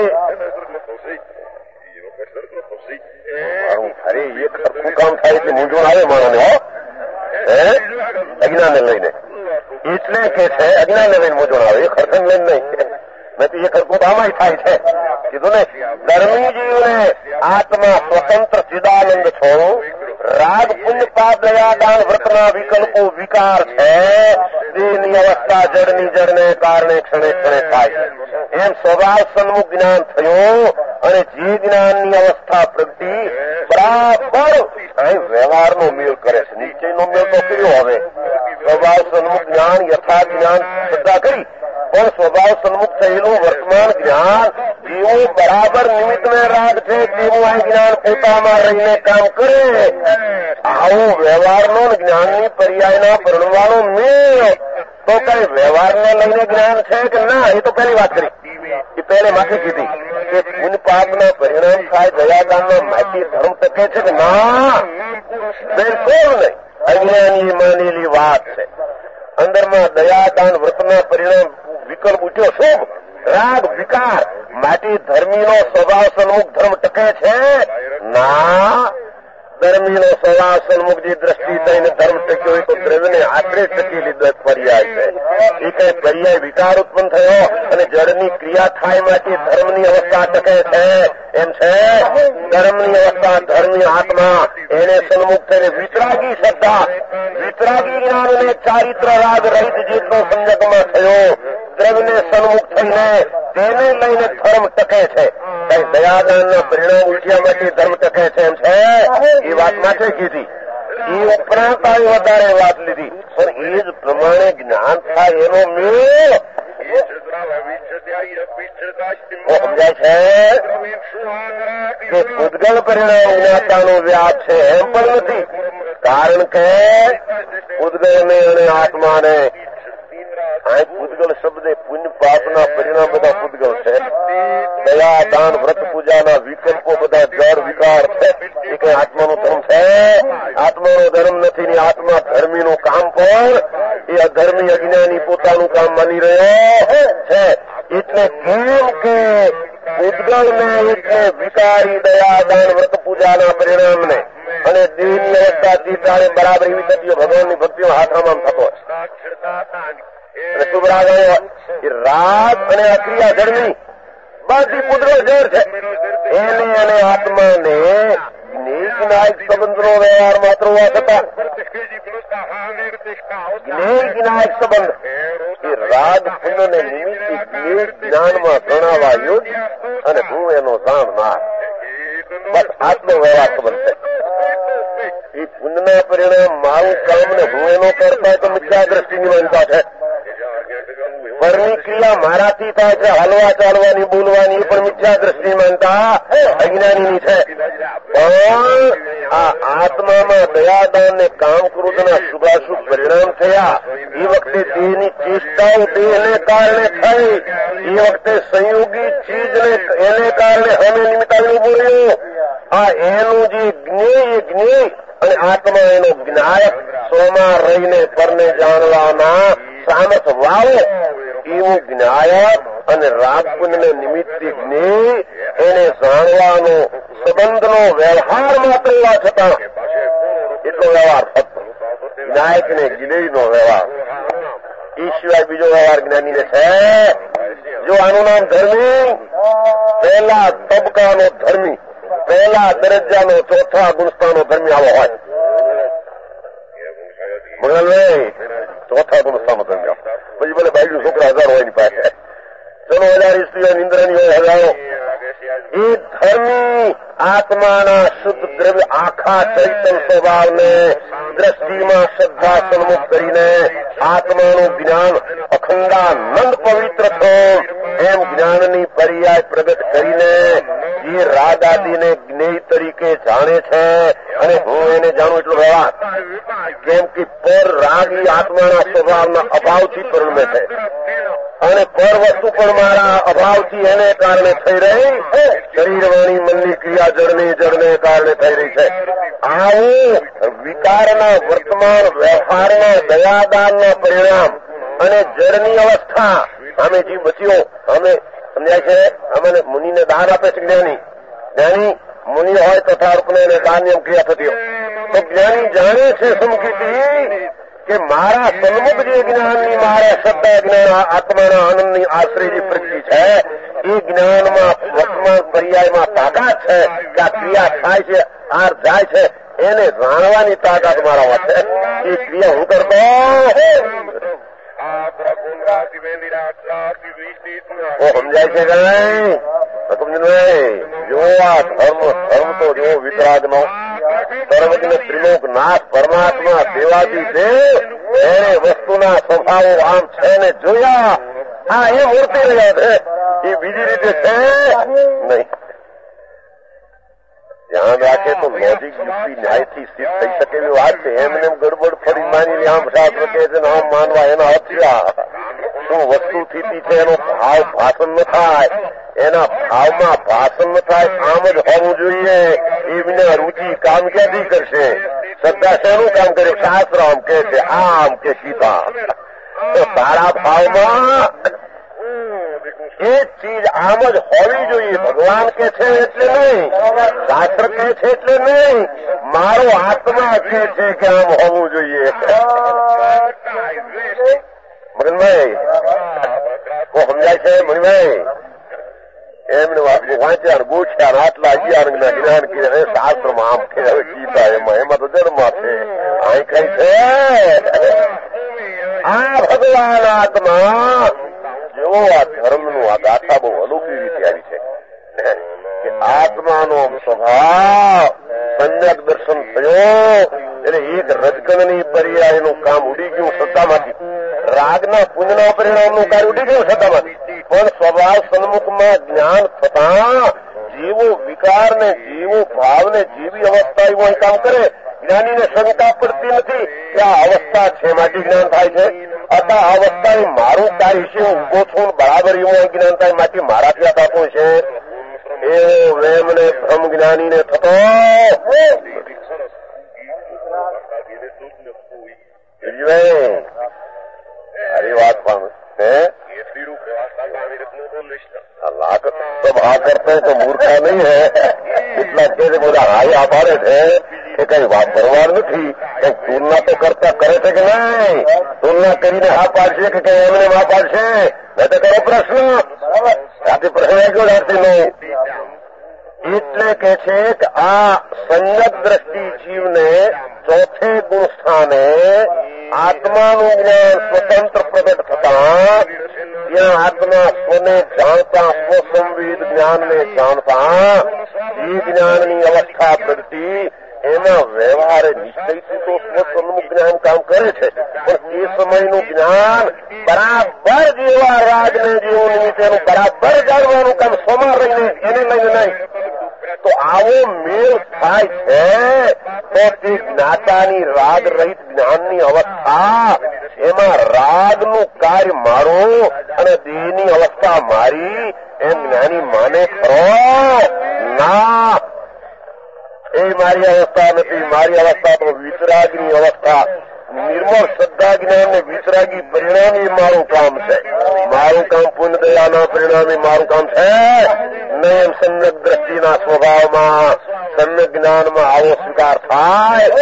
B: અરે એ ખરખું કામ થાય એટલે મૂંઝવણ આવે માણસને. હો અજ્ઞાનને લઈને એટલે કે છે અજ્ઞાનને લઈને મૂંઝવણ આવે, એ ખરખન લઈને નહીં. નથી એ ખરખું આમાં થાય છે. કીધું ને ધર્મી જીવને આત્મા સ્વતંત્ર ચિદાનંદ છો. રાગ પુણ્ય પાપ દયા દાન વ્રતના વિકલ્પો વિકાર છે. દેહની અવસ્થા જડની જડને કારણે ક્ષણે ક્ષણે થાય. એમ સ્વભાવ સન્મુખ જ્ઞાન થયું અને જે જ્ઞાનની અવસ્થા પ્રગતિ બરાબર વ્યવહારનો મેળ કરે છે. નિશ્ચયનો મેળ તો કર્યો. હવે સ્વભાવ સન્મુખ જ્ઞાન યથાર્થ જ્ઞાન શ્રદ્ધા કરી, પણ સ્વભાવ સન્મુખ થયેલું વર્તમાન જ્ઞાન જેવું બરાબર નિમિત્તને રાગ છે તેવું આ જ્ઞાન પોતામાં રહીને કામ કરે. આવું વ્યવહારનો જ્ઞાનની પર્યાયના પરણવાનો મેળ તો કઈ વ્યવહારને લઈને જ્ઞાન છે કે ના? એ તો પહેલી વાત કરી, એ પહેલે માથી કીધી કે પુણ્ય પાપના પરિણામ થાય, દયાદાનના માટી ધર્મ ટકે છે કે ના? બિલકુલ નહીં. અજ્ઞાની માનેલી વાત છે. અંદરમાં દયાદાન વ્રતના પરિણામ વિકલ્પ ઉઠ્યો શુભ રાગ વિકાર માટે ધર્મીનો સ્વભાવ સન્મુખ ધર્મ ટકે છે ના? ધર્મીનો સ્વભાવ સન્મુખ જે દ્રષ્ટિ થઈને ધર્મ ટક્યો હોય તો દ્રવ્યને આશરે ટકી લીધો પર્યાય છે. એ કઈ પર્યાય વિકાર ઉત્પન્ન થયો અને જળની ક્રિયા થાય માટે ધર્મની અવસ્થા ટકે છે એમ છે. ધર્મની અવસ્થા ધર્મી આત્મા એને સન્મુખ થઈને વિતરાગી શ્રદ્ધા વિતરાગી જ્ઞાન અને ચારિત્ર રાગ રહિત જેટલો સંજકમાં થયો દ્રવ્યને સન્મુખ થઈને તેને લઈને ધર્મ ટકે છે. કઈ દયાદાનના પરિણામ ઉઠ્યા માટે ધર્મ ટકે છે એમ છે. એ વાત માટે કીધી. એ ઉપરાંત આવી વધારે વાત લીધી, પણ એ જ પ્રમાણે જ્ઞાન થાય એનો મેળ સમજાય છે કે પૂતગલ પરિણામ જ્ઞાતાનો વ્યાપ છે એમ પણ નથી. કારણ કે પૂતગલને અને આત્માને આ પૂતગલ શબ્દ પુણ્ય પાપના પરિણામ બધા પૂતગલ છે. દયા દાન વ્રત પૂજાના વિકલ્પો બધા જળ વિકાર છે. એ કઈ આત્માનો ધર્મ છે? આત્માનો ધર્મ નથી ને આત્મા ધર્મીનું કામ પણ એ અધર્મી અજ્ઞાની પોતાનું કામ માની રહ્યો છે. એટલે કેમ કે પૂતગલને એટલે વિકારી દયા દાન વ્રત પૂજાના પરિણામને અને દેહની અવસ્થાથી તારે બરાબર એવી થતી ભગવાનની ભક્તિઓ હાથામાં થતો અને શુભ રાગ એ રાગ અને અક્રિયા જળની બધી પુત્રો જળ છે. એને અને આત્માને જ્ઞેયનાયક સંબંધનો વ્યવહાર માત્ર હોવા છતાં જ્ઞેયનાયક સંબંધ એ રાગ પુણ્યને નિમિત્તે જ્ઞેય જ્ઞાનમાં ગણાવા યોગ્ય અને હું એનો જાણનાર બસ આટલો વ્યવહાર સંબંધ છે. એ પુણ્યના પરિણામ મારું કામ ને હું એનો કરતા તો મિથ્યા દ્રષ્ટિની માનતા છે. પરની ક્રિયા મારાથી થાય છે, હલવા ચાલવાની બોલવાની, પણ મિથ્યા દ્રષ્ટિ માનતા અજ્ઞાનીની છે. પણ આ આત્મામાં દયાદાન ને કામ ક્રોધના શુભાશુભ પરિણામ થયા એ વખતે દેહની ચેષ્ટાઓ દેહને કારણે થઈ, એ વખતે સંયોગી ચીજને એને કારણે અમે નિમિત્તાવી બોલ્યો. આ એનું જે જ્ઞેય અને આત્મા એનો જ્ઞાયક સ્વમાં રહીને પરને જાણવાના સામર્થ વાવો એવું જ્ઞાયક અને રાગપુણ્યને નિમિત્તે જ્ઞેય એને જાણવાનો સંબંધનો વ્યવહાર માત્ર એવા છતાં એટલો વ્યવહાર થતો જ્ઞાયક ને જ્ઞેયનો વ્યવહાર. એ સિવાય બીજો વ્યવહાર જ્ઞાનીને છે. જો આનું નામ ધર્મી, પહેલા તબકાનો ધર્મી, પહેલા દરજ્જાનો ચોથા ગુણસ્થાનો ધર્મી આવો હોય. મંગલભાઈ ચોથા ગુણસ્થાનો ધર્મી પછી ભલે બાઈનું છોકરા 1000 હોય એની પાસે, ચલો 1000 સ્ત્રીઓ ઇન્દ્રની હોય હજારો. એ ધર્મી આત્માના શુદ્ધ દ્રવ્ય આખા ચૈતન સ્વભાવને દ્રષ્ટિમાં શ્રદ્ધા સન્મુખ કરીને આત્માનું જ્ઞાન અખંડાનંદ પવિત્ર થો એમ જ્ઞાનની પર્યાય પ્રગટ કરીને જે રાગ આદિને જ્ઞેય તરીકે જાણે છે અને હું એને જાણું એટલો વ્યવહાર. કેમ કે પર રાગ એ આત્માના સ્વભાવના અભાવથી પરિણમે છે અને પર વસ્તુ પણ મારા અભાવથી એને કારણે થઈ રહી. શરીર વાણી મનની ક્રિયા જડને કારણે થઈ રહી છે. આવું વિકારના વર્તમાન વ્યવહારના દયાદાનના પરિણામ અને જળની અવસ્થા અમે જે બચ્યો અમે સમજાય છે. અમને મુનિને દાન આપે છે જ્ઞાની મુનિ હોય તથા અર્પણે એને દાન એમ ક્રિયા થતી તો જ્ઞાની જાણે છે સમકીતી કે મારા સન્મુખ જે જ્ઞાનની મારા શ્રદ્ધા જ્ઞાન આત્માના આનંદની આશ્રય જે પ્રગતિ છે એ જ્ઞાનમાં વર્તમાન પર્યાયમાં તાકાત છે કે આ ક્રિયા થાય છે, આર જાય છે, એને જાણવાની તાકાત મારામાં છે. એ ક્રિયા હું કરતો સમજાય છે કે નહીં? જો આ ધર્મ તો જો વિતરાગનો સર્વજ્ઞ ત્રિલોક નાથ પરમાત્મા દેવાદી દેવ એને વસ્તુના સ્વભાવો આમ છે ને જોયા. હા એ મૂર્તિ રહ્યા છે, એ બીજી રીતે છે નહીં. ધ્યાન રાખે તો લોજિક યુક્તિ ન્યાયથી સિદ્ધ થઈ શકે એવી વાત છે. એમને ગડબડ ફરી માની આમ શાસ્ત્ર કહે છે ને આમ માનવા એના હથિયા શું વસ્તુસ્થિતિ છે એનો ભાવ ભાષણ ન થાય, એના ભાવમાં ભાષણ ન થાય, આમ જ હોવું જોઈએ. એ વિના રુચિ કામ ક્યાંથી કરશે? શ્રદ્ધા શેનું કામ કરે? શાસ્ત્ર આમ કે છે, આમ કે સીધા. તો તારા ભાવમાં એ ચીજ આમ જ હોવી જોઈએ. ભગવાન કે છે એટલે નહીં, શાસ્ત્ર કે છે એટલે નહીં, મારો આત્મા કે છે કે આમ હોવું જોઈએ. મગનભાઈ કો સમજાય છે? મણિભાઈ એમને વાંચ્યા ગોઠ્યા આટલા અગિયારના જ્ઞાન કર્યા શાસ્ત્રમાં આમ કે હવે ગીતા એમાં તો જન્મમાં છે અહીં કઈ છે. આ ભગવાન આત્મા જેવો આ ધર્મનું આ ગાથા બહુ અલૌકિક રીતે આવી છે કે આત્માનો સ્વભાવ સંજ્ઞક દર્શન થયો એટલે એક રજકણની પર્યાયનું કામ ઉડી ગયું સત્તામાંથી, રાગના પુણ્યના પરિણામનું કાર્ય ઉડી ગયું સત્તામાંથી. પણ સ્વભાવ સન્મુખમાં જ્ઞાન થતા જીવો વિકાર ને જીવો ભાવ ને જીવી અવસ્થા એવું કામ કરે. જ્ઞાનીને શંકા પડતી નથી કે આ અવસ્થા છે માટે જ્ઞાન થાય છે, અથવા આ અવસ્થા એ મારું કાર્ય છે, ઉભો છું બરાબર એવું જ્ઞાન થાય માટે મારાથી આ થતું છે. એવો વેમને ભ્રમ જ્ઞાનીને થતો અરે વાત પણ આ કરતા તો મૂર્ખા નહીં હે એટલા કે બધા હાઈ આભારે છે કે કઈ વાપરવાર નથી. કઈ તુલના તો કરતા કરે છે કે નહીં? તુલના કરીને હા પાડશે કે કઈ એમને હા પાડશે? નહીં તો કરો પ્રશ્ન સાથે પ્રશ્ન ગયો રાતે નહીં. એટલે કે છે કે આ સંજ્ઞક દ્રષ્ટિ જીવને ચોથે ગુણ સ્થાને આત્માનું જ્ઞાન સ્વતંત્ર પ્રગટ થતા ત્યાં આત્મા સ્વને જાણતા સ્વસંવેદ જ્ઞાનને જાણતા એ જ્ઞાનની અવસ્થા પ્રગટી એના વ્યવહારે નિશ્ચયથી તો સ્વસન્મુખ જ્ઞાન કામ કરે છે, પણ એ સમયનું જ્ઞાન બરાબર જેવા રાગને જેવું નિમિત્ત એનું બરાબર જાણવાનું કામ સ્વમાં રહીને એને લઈને નહીં. તો આવો મેળ થાય છે તો તે જ્ઞાતાની રાગ રહિત જ્ઞાનની અવસ્થા, એમાં રાગનું કાર્ય મારું અને દેહની અવસ્થા મારી એમ જ્ઞાની માને ખરો? ના, એ મારી અવસ્થા નથી. મારી અવસ્થા તો વિતરાગની અવસ્થા. નિર્મળ શ્રદ્ધા જ્ઞાન ને વિતરાગી પરિણામી મારું કામ છે. મારું કામ પુણ્ય દયાના પરિણામી મારું કામ છે નહીં. એમ સમ્યક દ્રષ્ટિના સ્વભાવમાં સમ્યક જ્ઞાનમાં આવો સ્વીકાર થાય.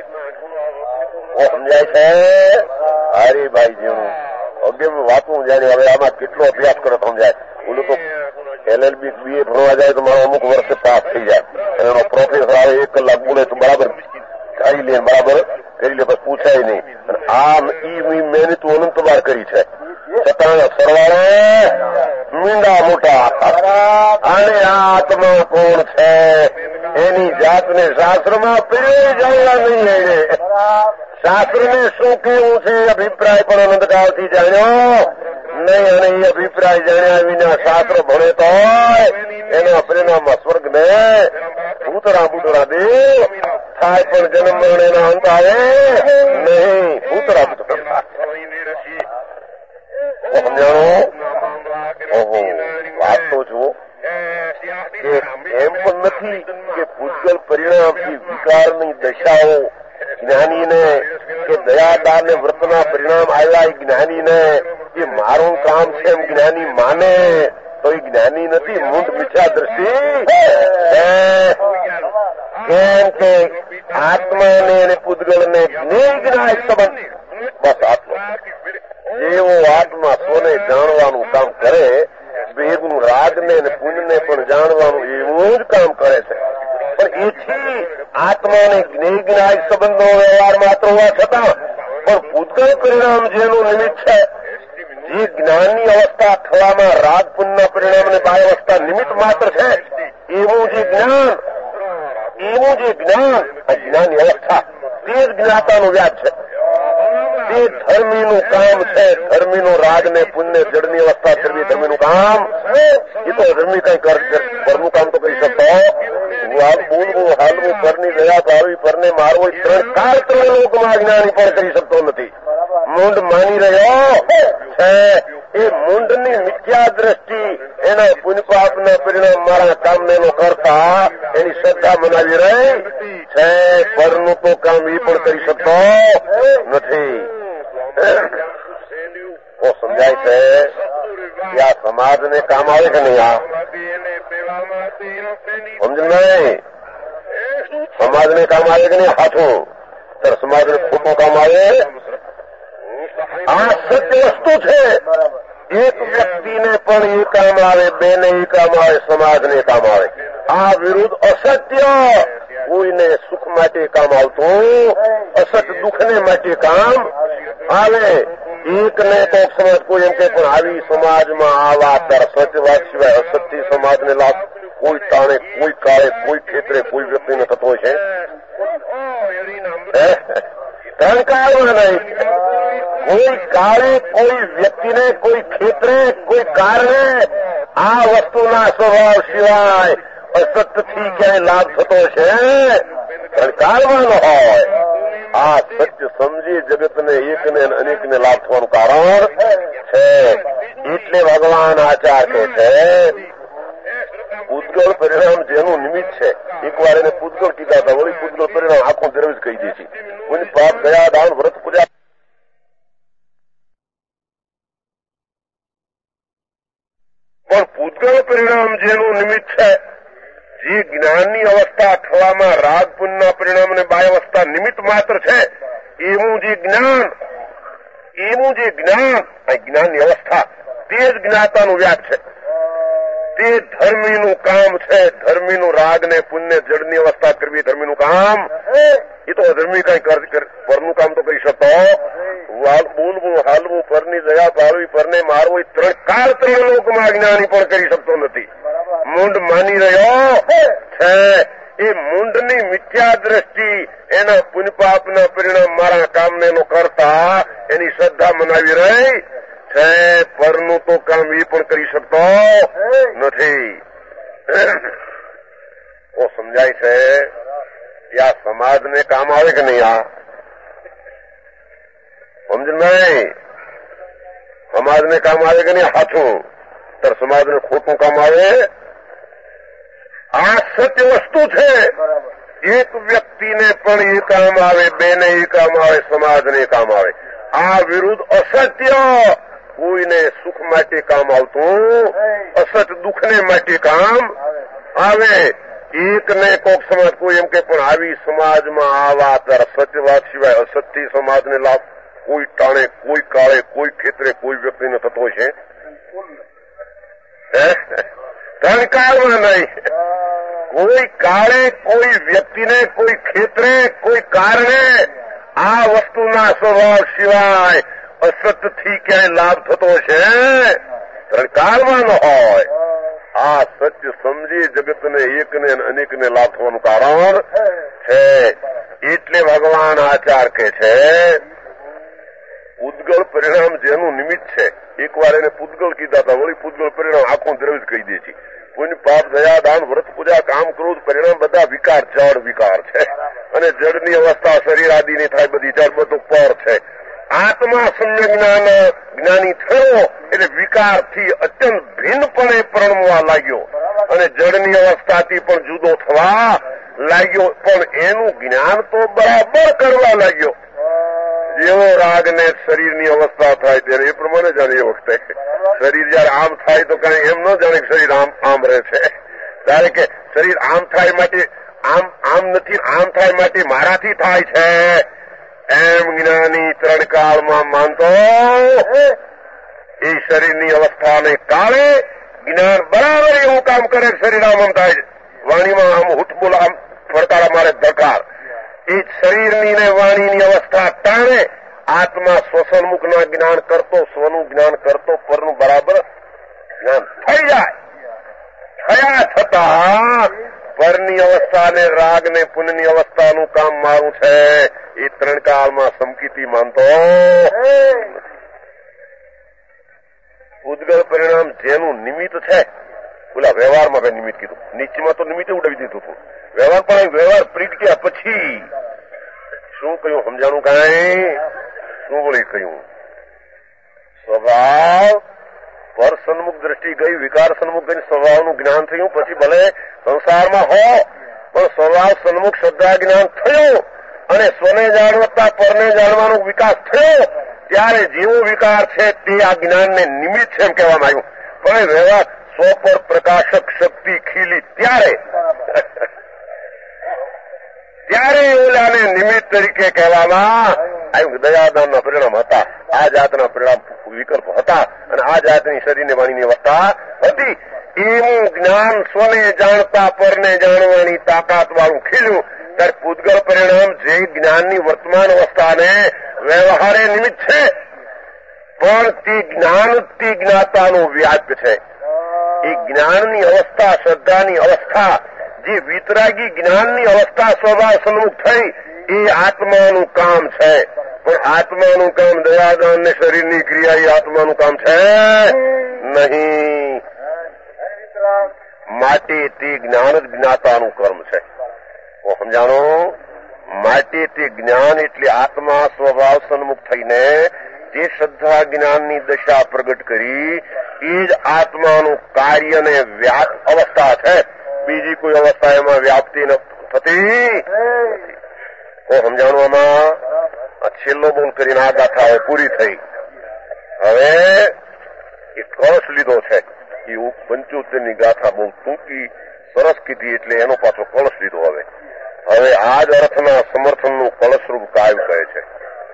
B: સમજાય છે હરિભાઈ જેવું અગે વાતું જાણી. હવે આમાં કેટલો અભ્યાસ કરો સમજાય. બોલું તો LLB BA ભણવા જાય તો મારો અમુક વર્ષે પાસ થઈ જાય. એનો પ્રોફેસર આવે 1 કલાક બોલે તો બરાબર ખાઈ લે, બરાબર કરી લે, બસ પૂછાય નહીં. અને આ મહેનત અનંત વાર કરી છે, છતાં સરવાળે મીંડા મોટા. અને આ આત્મા કોણ છે એની જાતને શાસ્ત્રમાં પેલી જાણવા નહીં. એને શાસ્ત્રને શું કેવું છે અભિપ્રાય પણ અનંતકાળથી જાણ્યો નહીં. અને એ અભિપ્રાય જાણ્યા વિના શાસ્ત્ર ભણે તો એના પરિણામમાં સ્વર્ગને ભૂતરા બુતરા દેવ થાય, પણ જન્મ મરણ એના અંત આવે નહીં. ભૂતરા બુતરા સમજાણો? ઓહો, વાત તો જુઓ કે એમ પણ નથી કે પૂજગલ પરિણામથી વિકારની દશાઓ જ્ઞાનીને કે દયાદાર ને વ્રતના પરિણામ આવ્યા એ જ્ઞાનીને એ મારું કામ છે એમ જ્ઞાની માને તો એ જ્ઞાની નથી, મૂંઢ મિથ્યા દ્રષ્ટિ. કેમ કે આત્માને અને પૂતગલને જ્ઞાય સંબંધ, બસ આત્મા જેવો આત્મા સ્વને જાણવાનું કામ કરે, ભેગનું રાગને અને પુણ્યને પણ જાણવાનું એવું જ કામ કરે છે. પણ એથી આત્માને જ્ઞાય સંબંધનો વ્યવહાર માત્ર હોવા છતાં પણ પૂતગલ પરિણામ જેનું નિમિત્ત છે, જે જ્ઞાનની અવસ્થા થવામાં રાગ પુણ્યના પરિણામને બાહ્ય અવસ્થા નિમિત્ત માત્ર છે, એવું જે જ્ઞાન આ જ્ઞાનની અવસ્થા તે જ જ્ઞાતાનું વ્યાજ છે. તે ધર્મીનું કામ છે. ધર્મીનું રાગ ને પુણ્ય જડની અવસ્થા કરવી ધર્મીનું કામ. એ તો ધર્મી કઈ પરનું કામ તો કરી શકતો. બોલવું, હાલવું, પરની દયા ભાવી, પરને મારવો, 3 કાળ 3 લોકમાં જ્ઞાની પણ કરી શકતો નથી. મૂંઢ માની રહ્યો છે. એ મૂંઢની મિથ્યા દ્રષ્ટિ એના પુણ્યપાપના પરિણામ મારા કામને નો કરતા એની શ્રદ્ધા મનાવી રહી છે. પરનું તો કામ એ પણ કરી શકતો નથી. તો સમજાય છે કે આ સમાજને કામ આવે કે નહીં? આ સમજ નહીં. સમાજને કામ આવે કે નહીં? હાથું ત્યારે સમાજને ખોટું કામ આવે. આ સત્ય વસ્તુ છે. એક વ્યક્તિને પણ એ કામ આવે, બેને એ કામ આવે, સમાજને કામ આવે. આ વિરુદ્ધ અસત્ય કોઈને સુખ માટે કામ આવતું, અસત દુઃખને માટે કામ આવે. એકને તો સમાજ કોઈ એમ કે પણ આવી સમાજમાં આ વાત સત્ય વાત સિવાય અસત્ય સમાજને લાભ કોઈ ટાણે, કોઈ કાળે, કોઈ ક્ષેત્રે, કોઈ વ્યક્તિને થતો છે. 3 કાળમાં નહીં. કોઈ કાળે, કોઈ વ્યક્તિને, કોઈ ક્ષેત્રે, કોઈ કારણે આ વસ્તુના સ્વભાવ સિવાય અસત્યથી ક્યાંય લાભ થતો છે. 3 કાળમાં ન હોય. આ સત્ય સમજી જગતને એકને અનેકને લાભ થવાનું કારણ છે. એટલે ભગવાન આચાર કહે છે પૂતગલ પરિણામ જેનું નિમિત્ત છે. એકવાર એને પૂતગલ કીધા હતા, વળી પૂતગલ પરિણામ આખું દ્રવ્ય કહી દે છે. કોઈની પાપ દયા દાન વ્રત પૂજા પણ પૂતગલ પરિણામ જેનું નિમિત્ત છે, જે જ્ઞાનની અવસ્થા થવામાં રાગ પુણ્યના પરિણામને બાહ્ય અવસ્થા નિમિત્ત માત્ર છે, એવું જે જ્ઞાન આ જ્ઞાનની અવસ્થા તે જ જ્ઞાતાનું વ્યાપ છે. તે ધર્મીનું કામ છે. ધર્મીનું રાગ ને પુણ્ય જડની અવસ્થા કરવી ધર્મીનું કામ. એ તો અધર્મી કઈ પરનું કામ તો કરી શકતો. બોલવું, હાલવું, પરની દયા પાડવી, પરને મારવો, 3 કાળ 3 લોકમાં જ્ઞાની પણ કરી શકતો નથી. મૂંઢ માની રહ્યો છે. એ મૂંઢની મિથ્યા દ્રષ્ટિ એના પુણ્યપાપના પરિણામ મારા કામને નો કરતા એની શ્રદ્ધા મનાવી રહી છે. પરનું તો કામ એ પણ કરી શકતો નથી. તો સમજાય છે કે આ સમાજને કામ આવે કે નહીં? આ સમજ નહીં? સમાજને કામ આવે કે નહીં? સાચું ત્યારે સમાજને ખોટું કામ આવે? આ સત્ય વસ્તુ છે. એક વ્યક્તિને પણ એ કામ આવે, બેને એ કામ આવે, સમાજને કામ આવે. આ વિરુદ્ધ અસત્ય કોઈને સુખ માટે કામ આવતું, અસત દુઃખને માટે કામ આવે. એકને કોક સમાજ કોઈ એમ કે પણ આવી સમાજમાં આવા ત્યારે સત્ય વાત સિવાય અસત્ય સમાજને લાભ કોઈ ટાણે, કોઈ કાળે, કોઈ ક્ષેત્રે, કોઈ વ્યક્તિને થતો છે? ત્રણકાળમાં નહીં. કોઈ કાળે, કોઈ વ્યક્તિને, કોઈ ક્ષેત્રે, કોઈ કારણે આ વસ્તુના સ્વભાવ સિવાય અસત્યથી ક્યાંય લાભ થતો છે? ત્રણકાળમાં ન હોય. આ સત્ય સમજી જગતને એકને અનેકને લાભ થવાનું કારણ છે. એટલે ભગવાન આચાર કે છે પૂતગળ પરિણામ જેનું નિમિત્ત છે. એક વાર એને પૂતગળ કીધા હતા, વળી પૂતગળ પરિણામ આખું દ્રવ્ય કહી દે છે. પુણ્ય, પાપ, દયા, દાન, વ્રત, પૂજા, કામ, ક્રોધ પરિણામ બધા વિકાર, જળ વિકાર છે. અને જળની અવસ્થા શરીર આદિની થાય બધી જળ બધું પર છે. આત્મા સમ્યક જ્ઞાની થયો એટલે વિકારથી અત્યંત ભિન્નપણે પરણવા લાગ્યો અને જળની અવસ્થાથી પણ જુદો થવા લાગ્યો. પણ એનું જ્ઞાન તો બરાબર કરવા લાગ્યો. જેવો રાગને શરીરની અવસ્થા થાય ત્યારે એ પ્રમાણે જાણે. એ વખતે શરીર જયારે આમ થાય તો કઈ એમ ન જાણે કે શરીર આમ રહે છે. ત્યારે કે શરીર આમ થાય માટે આમ નથી, આમ થાય માટે મારાથી થાય છે એમ જ્ઞાની ત્રણ કાળમાં માનતો એ શરીરની અવસ્થાને કાળે જ્ઞાન બરાબર એવું કામ કરે. શરીર આમ થાય છે, વાણીમાં આમ હુટબોલ આમ ફડકારા મારે ધકાર. એ શરીરની ને વાણીની અવસ્થા ટાણે આત્મા સ્વસન્મુખના જ્ઞાન કરતો, સ્વનું જ્ઞાન કરતો, પરનું બરાબર જ્ઞાન થઈ જાય. થયા છતાં પરની અવસ્થાને રાગ ને પુણ્યની અવસ્થાનું કામ મારું છે એ ત્રણ કાળમાં સમકીતી માનતો. ઉદ્ગલ પરિણામ જેનું નિમિત્ત છે, બોલા વ્યવહારમાં મેં નિમિત્ત કીધું, નીચેમાં તો નિમિત્તે ઉડાવી દીધું હતું. વ્યવહાર પણ વ્યવહાર પ્રીત ગયા પછી શું કહ્યું સમજાણું? કાંઈ શું વળી કહ્યું? સ્વભાવ પર સન્મુખ દ્રષ્ટિ ગઈ, વિકાર સન્મુખ ગઈ, સ્વભાવનું જ્ઞાન થયું. પછી ભલે સંસારમાં હો પણ સ્વભાવ સન્મુખ શ્રદ્ધા જ્ઞાન થયું અને સ્વને જાણવતા પરને જાણવાનો વિકાસ થયો ત્યારે જેવો વિકાર છે તે આ જ્ઞાનને નિમિત્ત છે એમ કહેવામાં આવ્યું. પણ વ્યવહાર સ્વ પર પ્રકાશક શક્તિ ખીલી ત્યારે ઓલાને નિમિત્ત તરીકે કહેવામાં આવ્યું. દયાદાનના પરિણામ હતા, આ જાતના પરિણામ વિકલ્પ હતા અને આ જાતની શરીરની વાણીની અવસ્થા હતી. એવું જ્ઞાન સ્વને જાણતા પરને જાણવાની તાકાત વાળું ખીલ્યું ત્યારે પૂતગલ પરિણામ જે જ્ઞાનની વર્તમાન અવસ્થાને વ્યવહારે નિમિત્ત છે પણ તે જ્ઞાન તે જ્ઞાતાનું વ્યાપ્ય છે. એ જ્ઞાનની અવસ્થા, શ્રદ્ધાની અવસ્થા, જે વિતરાગી જ્ઞાનની અવસ્થા સ્વભાવ સન્મુખ થઈ એ આત્માનું કામ છે. પણ આત્માનું કામ દયાદાન ને શરીરની ક્રિયા એ આત્માનું કામ છે નહીં. માટે તે જ્ઞાન જ જ્ઞાતાનું કર્મ છે. સમજાણો? માટે તે જ્ઞાન એટલે આત્મા સ્વભાવ સન્મુખ થઈને જે શ્રદ્ધા જ્ઞાનની દશા પ્રગટ કરી એ જ આત્માનું કાર્ય ને વ્યાપ અવસ્થા છે. બીજી કોઈ અવસ્થા એમાં વ્યાપ્તિ ન થતી. સમજાણું? આમાં છેલ્લો બોલ કરીને આ ગાથા હવે પૂરી થઈ. હવે એ કળશ લીધો છે. એ 75ની ગાથા બહુ ટૂંકી સરસ કીધી એટલે એનો પાછો કળશ લીધો. હવે આ જ અર્થના સમર્થનનું કળશરૂપ કાવ્ય કહે છે.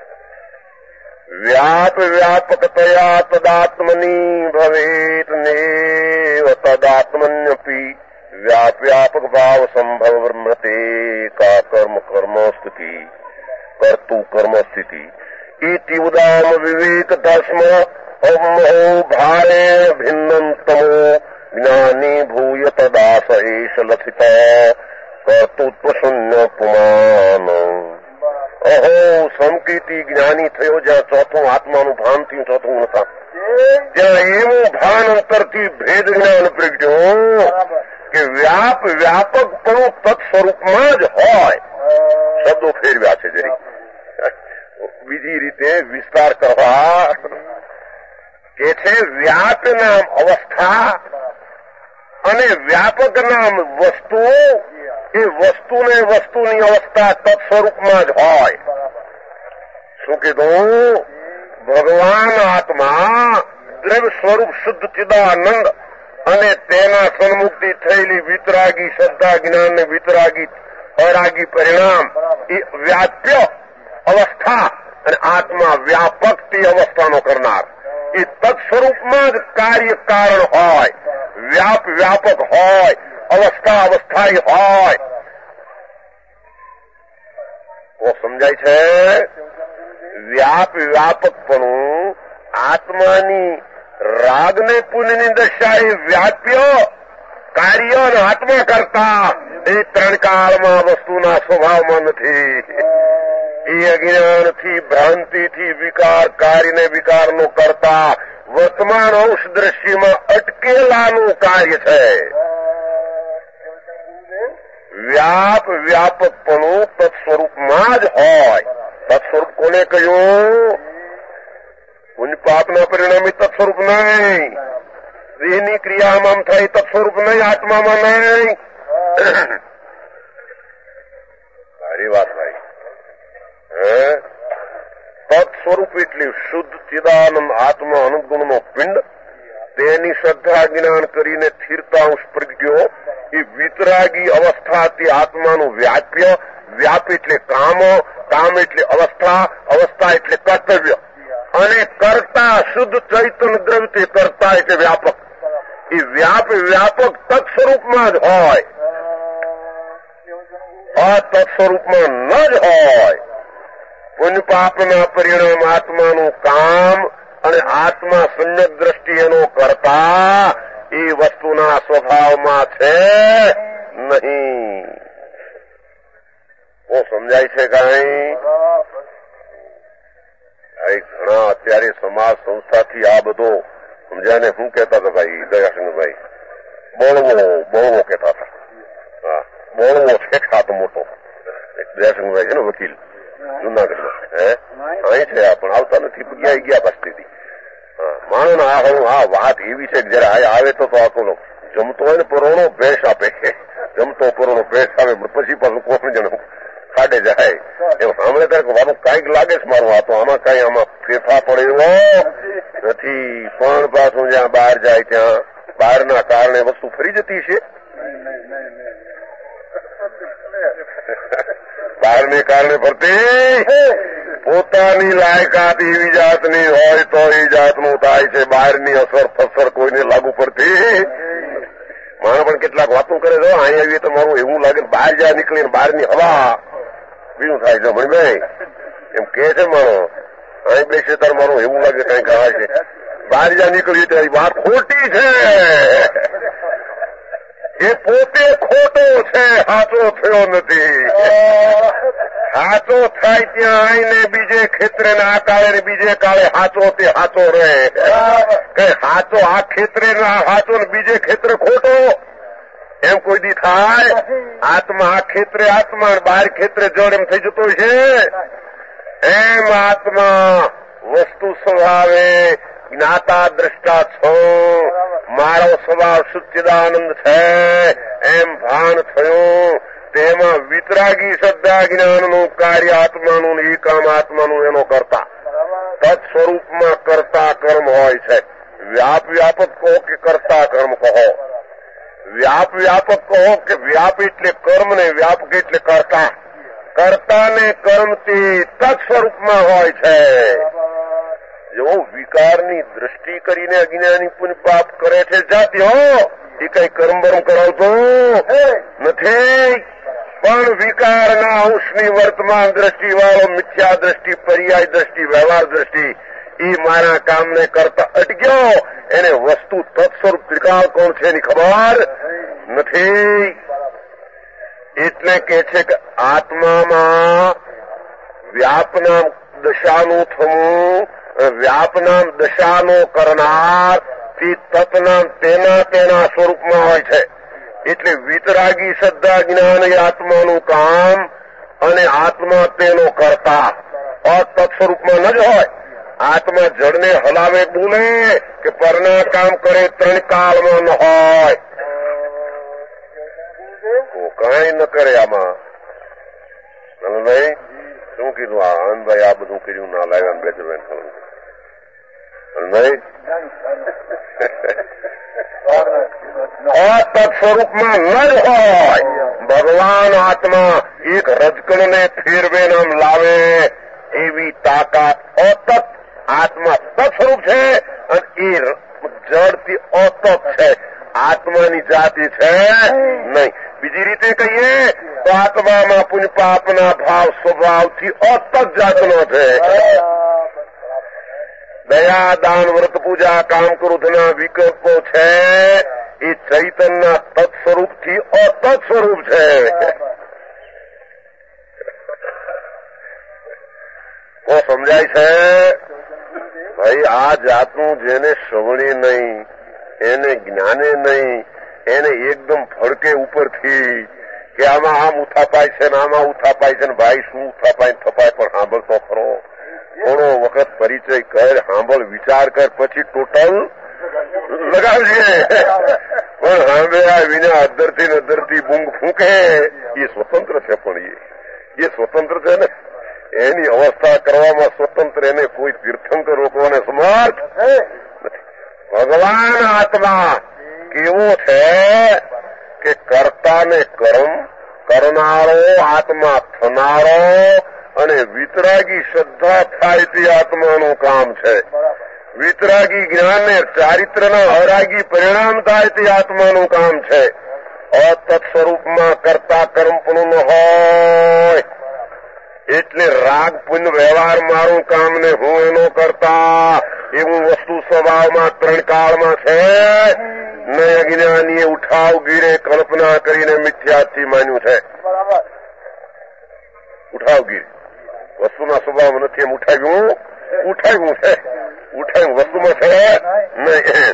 B: વ્યાપ વ્યાપકતયા તદાત્મની ભવેત નેવ તદાત્મન્યપી વ્યાપ વ્યાપક ભાવ સંભવ મૃતે કા કર્મ કર્મ સ્થિતિ કર્તુ કર્મ સ્થિતિ ઇતિ ઉદામ વિવેક ધર્મ અમહો ભારે ભિન્નમ તમો જ્ઞાની ભૂય તદાસ એષ લથિતા કર્તૃત્વ શૂન્ય પુમાન. અહો સંકેતી જ્ઞાની થયો જ્યાં ચોથું આત્માનું ભાન થયું, ચોથું નતા ત્યાં એવું ભાન અંતરથી ભેદ જ્ઞાન પ્રગટ્યો કે વ્યાપકપણું તત્સ્વરૂપમાં જ હોય. શબ્દો ફેરવ્યા છે જરી બીજી રીતે વિસ્તાર કરવા કે છે વ્યાપ નામ અવસ્થા અને વ્યાપક નામ વસ્તુ, એ વસ્તુને વસ્તુની અવસ્થા તત્સ્વરૂપમાં જ હોય. શું કીધું? ભગવાન આત્મા દ્રવ્ય સ્વરૂપ શુદ્ધ ચિદાનંદ અને તેના સન્મુક્તિ થયેલી વિતરાગી શ્રદ્ધા જ્ઞાન ને વિતરાગી અરાગી પરિણામ એ વ્યાપ્ય અવસ્થા અને આત્મા વ્યાપક તે અવસ્થાનો કરનાર. એ તત્સ્વરૂપમાં જ કાર્ય કારણ હોય, વ્યાપક હોય, અવસ્થા અવસ્થાય હોય. તો સમજાય છે? વ્યાપકપણું આત્માની રાગને પુણ્યની દશા એ વ્યાપ્ય કાર્ય અને આત્મા કરતા એ ત્રણ કાળમાં વસ્તુના સ્વભાવમાં નથી. એ અજ્ઞાનથી ભ્રાંતિથી વિકાર કાર્યને વિકારનો કરતા વર્તમાન અંશ દ્રષ્ટિમાં અટકેલાનું કાર્ય છે. વ્યાપકપણું તત્સ્વરૂપમાં જ હોય. તત્સ્વરૂપ કોને કહ્યું? પુણ્ય પાપના પરિણામે તત્સ્વરૂપ નહીં. દેહની ક્રિયામાં થાય તત્સ્વરૂપ નહીં, આત્મામાં નહીં. સારી વાત ભાઈ. તત્સ્વરૂપ એટલે શુદ્ધ ચિદાનંદ આત્મા અનુગુણનો પિંડ. તેની શ્રદ્ધા જ્ઞાન કરીને સ્થિરતાંશ પ્રગટ્યો. એ વિતરાગી અવસ્થા તે આત્માનું વ્યાપ્ય. વ્યાપ એટલે કામ, કામ એટલે અવસ્થા, અવસ્થા એટલે કર્તવ્ય અને કરતા શુદ્ધ ચૈતન્ય દ્રવ્ય તે કરતા એટલે વ્યાપક. એ વ્યાપક તત્સ્વરૂપમાં જ હોય, આ તત્સ્વરૂપમાં ન જ હોય. પુણ્ય પાપના પરિણામ આત્માનું કામ અને આત્મા સમ્યક દ્રષ્ટિ એનો કરતા એ વસ્તુના સ્વભાવમાં છે નહીં. સમજાય છે કઈ? ઘણા અત્યારે સમાજ સંસ્થાથી આ બધો સમજાને શું કહેતા હતા ભાઈ દયાશંકરભાઈ? બળવો કહેતા હતા. હા, બળવો છે ખાતો મોટો. દયાશંકરભાઈ છે ને વકીલ જુનાગઢમાં, અહીં છે પણ આવતા નથી, ગયા બસતી. માનો ને આ વાત એવી છે કે જયારે આવે તો આખો જમતો હોય ને પરોણો ભેંસ આપે, જમતો પરોણો ભેંસ આવે પછી પાછું કોણ જણ કાઢે જાય. એમ સાંભળે ત્યારે મારું કઈક લાગે છે મારું આ તો આમાં કઈ આમાં ફેરફાર પડે એવો નથી. પણ પાછું જ્યાં બહાર જાય ત્યાં બહારના કારણે વસ્તુ ફરી જતી છે. બહારને કારણે ફરતી પોતાની લાયકાત એવી જાતની હોય તો એ જાતનું થાય છે. બહારની અસર ફસર કોઈને લાગુ પડતી. માણસ પણ કેટલાક વાતો કરે છે, અહીં આવીએ તો મારું એવું લાગે બહાર જ્યાં નીકળીને બહારની હવા બીજું થાય છે. મણિભાઈ એમ કે છે માણો અહીં બેસે તાર મારું એવું લાગે કઈ ખાવા છે. બહાર જ્યાં નીકળીએ ત્યારે વાત ખોટી છે. એ પોતે ખોટો છે, સાચો થયો નથી. સાચો થાય ત્યાં આવીને બીજે ખેતરે ને આ કાળે ને બીજે કાળે સાચો તે સાચો રહે. કઈ સાચો આ ખેતરે ને આ સાચો ને બીજે ખેતરે ખોટો એમ કોઈ દી થાય? આત્મા આ ખેતરે આત્મા બહાર ખેતરે જળ એમ થઈ જતો છે. એમ આત્મા વસ્તુ સ્વભાવે જ્ઞાતા દ્રષ્ટા છો. મારો સ્વભાવ સચ્ચિદાનંદ છે એમ ભાન થયું. તેમાં વિતરાગી શ્રદ્ધા જ્ઞાનનું કાર્ય આત્માનું એ કામ આત્માનું એનો કરતા તત્સ્વરૂપમાં કરતા કર્મ હોય છે. વ્યાપક કહો કે કરતા કર્મ કહો. વ્યાપક કહો કે વ્યાપ એટલે કર્મ ને વ્યાપક એટલે કરતા. કર્તા ને કર્મ તે તત્સ્વરૂપમાં હોય છે. જો વિકારની દ્રષ્ટિ કરીને અજ્ઞાની પુણ્ય પાપ કરે છે જાતિઓ, એ કઈ કર્મ બરમ કરાવતો નથી. પણ વિકારના અંશની વર્તમાન દ્રષ્ટિ વાળો મિથ્યા દ્રષ્ટિ, પર્યાય દ્રષ્ટિ, વ્યવહાર દ્રષ્ટિ એ મારા કામને કરતા અટક્યો. એને વસ્તુ તત્સ્વરૂપ ત્રિકાળ કોણ છે એની ખબર નથી. એટલે કે છે કે આત્મામાં વ્યાપનામ દશાનું થવું, વ્યાપનામ દશાનો કરનાર તે તત્નામ તેના સ્વરૂપમાં હોય છે. એટલે વિતરાગી શ્રદ્ધા જ્ઞાન એ આત્માનું કામ અને આત્મા તેનો કરતા અતત સ્વરૂપમાં ન જ હોય. આત્મા જળને હલાવે બોલે કે પરના કામ કરે ત્રણ કાળમાં ન હોય. કઈ ન કરે આમાં. ભાઈ શું કીધું? આ આનંદભાઈ આ બધું કર્યું ના લાવ્યા બે ભાઈ અતત સ્વરૂપમાં ન જ હોય. ભગવાન આત્મા એક રજકણને ફેરવે નામ લાવે એવી તાકાત અતત આત્મા તત સ્વરૂપ છે અને એ જડથી અતત છે. આત્માની જાતિ છે નહીં. બીજી રીતે કહીએ તો આત્મામાં પુણ્ય પાપના ભાવ સ્વભાવથી અતત જાતનો છે. દયા દાન વ્રત પૂજા કામ ક્રોધના વિકલ્પો છે એ ચૈતન્યના તત્ સ્વરૂપથી અતત સ્વરૂપ છે. તો સમજાય છે ભાઈ? આ જાતનું જેને શ્રવણે નહીં, એને જ્ઞાને નહીં, એને એકદમ ફડકે ઉપરથી કે આમાં આમ ઉથાપાય છે ને આમાં ઉથાપાય છે ને ભાઈ શું ઉથાપાય થપાય પણ સાંભળતો ખરો. થોડો વખત પરિચય કર, સાંભળ, વિચાર કર, પછી ટોટલ લગાવજે. પણ સાંભળ્યા વિના અદ્ધરથી ને અદ્ધરથી બૂંગ ફૂંકે એ સ્વતંત્ર છે. પણ એ સ્વતંત્ર છે ને, એની અવસ્થા કરવામાં સ્વતંત્ર, એને કોઈ તીર્થંકર રોકવાને સમર્થ નથી. ભગવાન આત્મા કેવો છે કે કર્તાને કર્મ કરનારો, આત્મા થનારો અને વિતરાગી શ્રદ્ધા થાય તે આત્માનું કામ છે. વિતરાગી જ્ઞાનને ચારિત્રના અરાગી પરિણામ થાય તે આત્માનું કામ છે. અતત સ્વરૂપમાં કરતા કર્મ પણ ન હોય. એટલે રાગ પુણ્ય વ્યવહાર મારું કામ ને હું એનો કરતા એવું વસ્તુ સ્વભાવમાં ત્રણ કાળમાં છે. ન અજ્ઞાનીએ ઉઠાવ ગીરે કલ્પના કરીને મિથ્યાથી માન્યું છે. ઉઠાવ ગીર વસ્તુના સ્વભાવમાં નથી એમ ઉઠાવ્યું છે. ઉઠાવ્યું વસ્તુમાં છે નહીં.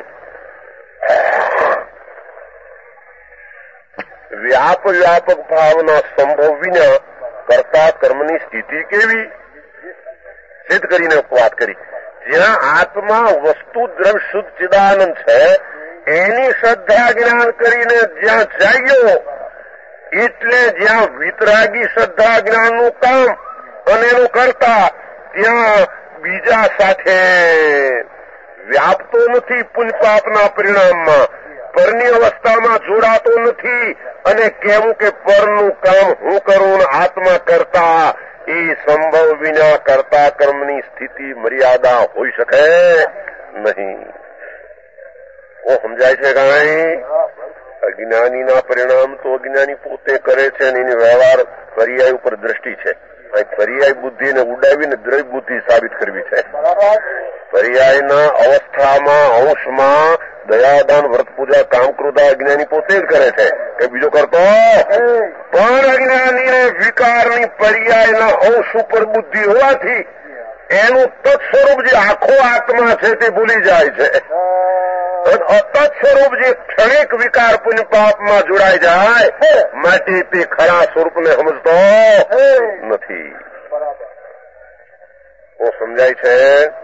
B: વ્યાપક ભાવના સંભવ વિના કરતા કર્મની સ્થિતિ કેવી સિદ્ધ કરીને વાત કરી. જ્યાં આત્મા વસ્તુ દ્રવ્ય શુદ્ધ ચિદાનંદ છે એની શ્રદ્ધા જ્ઞાન કરીને જ્યાં જાગ્યો, એટલે જ્યાં વિતરાગી શ્રદ્ધા જ્ઞાનનું કામ અને એનું કરતા ત્યાં બીજા સાથે વ્યાપતો નથી. પુણ્ય પાપના પરિણામમાં પરની અવસ્થામાં જોડાતો નથી અને કેવું કે પરનું કામ હું કરું ને આત્મા કરતા એ સંભવ વિના કરતા કર્મની સ્થિતિ મર્યાદા હોઈ શકે નહીં. ઓ સમજાય છે કાંઈ? અજ્ઞાનીના પરિણામ તો અજ્ઞાની પોતે કરે છે અને એની વ્યવહાર પર્યાય ઉપર દ્રષ્ટિ છે. પર્યાય બુદ્ધિને ઉડાવીને દ્રવ્ય બુદ્ધિ સાબિત કરવી છે. પર્યાયના અવસ્થામાં અંશમાં દયાદાન વ્રત પૂજા કામ ક્રોધા અજ્ઞાની પોતે જ કરે છે કે બીજો કરતો. પણ અજ્ઞાનીને વિકારની પર્યાયના અંશ ઉપર બુદ્ધિ હોવાથી એનું તત્સ્વરૂપ જે આખો આત્મા છે તે ભૂલી જાય છે. અતત સ્વરૂપ જે ક્ષણિક વિકાર પુણ્ય પાપમાં જોડાઈ જાય માટે તે ખરા સ્વરૂપને સમજતો નથી. તો સમજાય છે?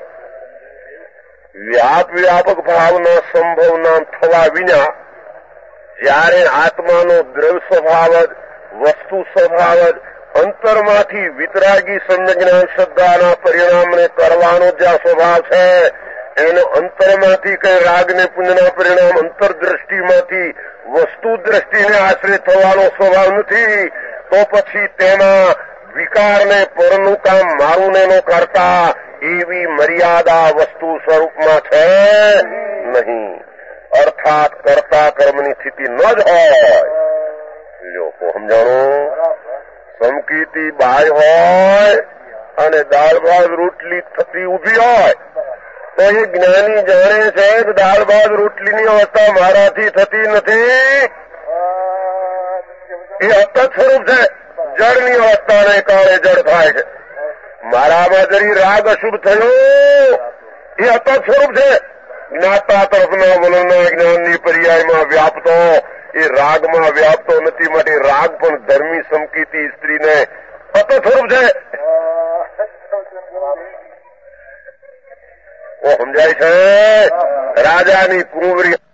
B: વ્યાપક ભાવના સંભવના થવા વિના જ્યારે આત્માનો દ્રવ્ય સ્વભાવ જ, વસ્તુ સ્વભાવ જ અંતરમાંથી વિતરાગી સંજ્ઞાન શ્રદ્ધાના પરિણામને કરવાનો જ્યાં સ્વભાવ છે, એનો અંતરમાંથી કઈ રાગને પુણ્યના પરિણામ અંતરદ્રષ્ટિમાંથી વસ્તુ દ્રષ્ટિને આશ્રય થવાનો સ્વભાવ નથી, તો પછી તેમાં વિકારને પરનું કામ મારું ને નો કરતા એવી મર્યાદા વસ્તુ સ્વરૂપમાં છે નહીં. અર્થાત કરતા કર્મની સ્થિતિ ન જ હોય. જો સમજાણું? સમકીતી બાય હોય અને દાળ ભાત રોટલી થતી ઉભી હોય તો એ જ્ઞાની જાણે છે કે દાળ ભાત રોટલીની અવસ્થા મારાથી થતી નથી. એ અતત સ્વરૂપ છે. જળની અવસ્થાને કારણે જળ થાય છે. મારામાં જરી રાગ અશુભ થયો એ અતત સ્વરૂપ છે. જ્ઞાતા તરફના મનના જ્ઞાનની પર્યાયમાં વ્યાપતો એ રાગમાં વ્યાપતો નથી. માટે રાગ પણ ધર્મી સમકીતી સ્ત્રીને અતત સ્વરૂપ છે. સમજાય છે? રાજાની કુંવરી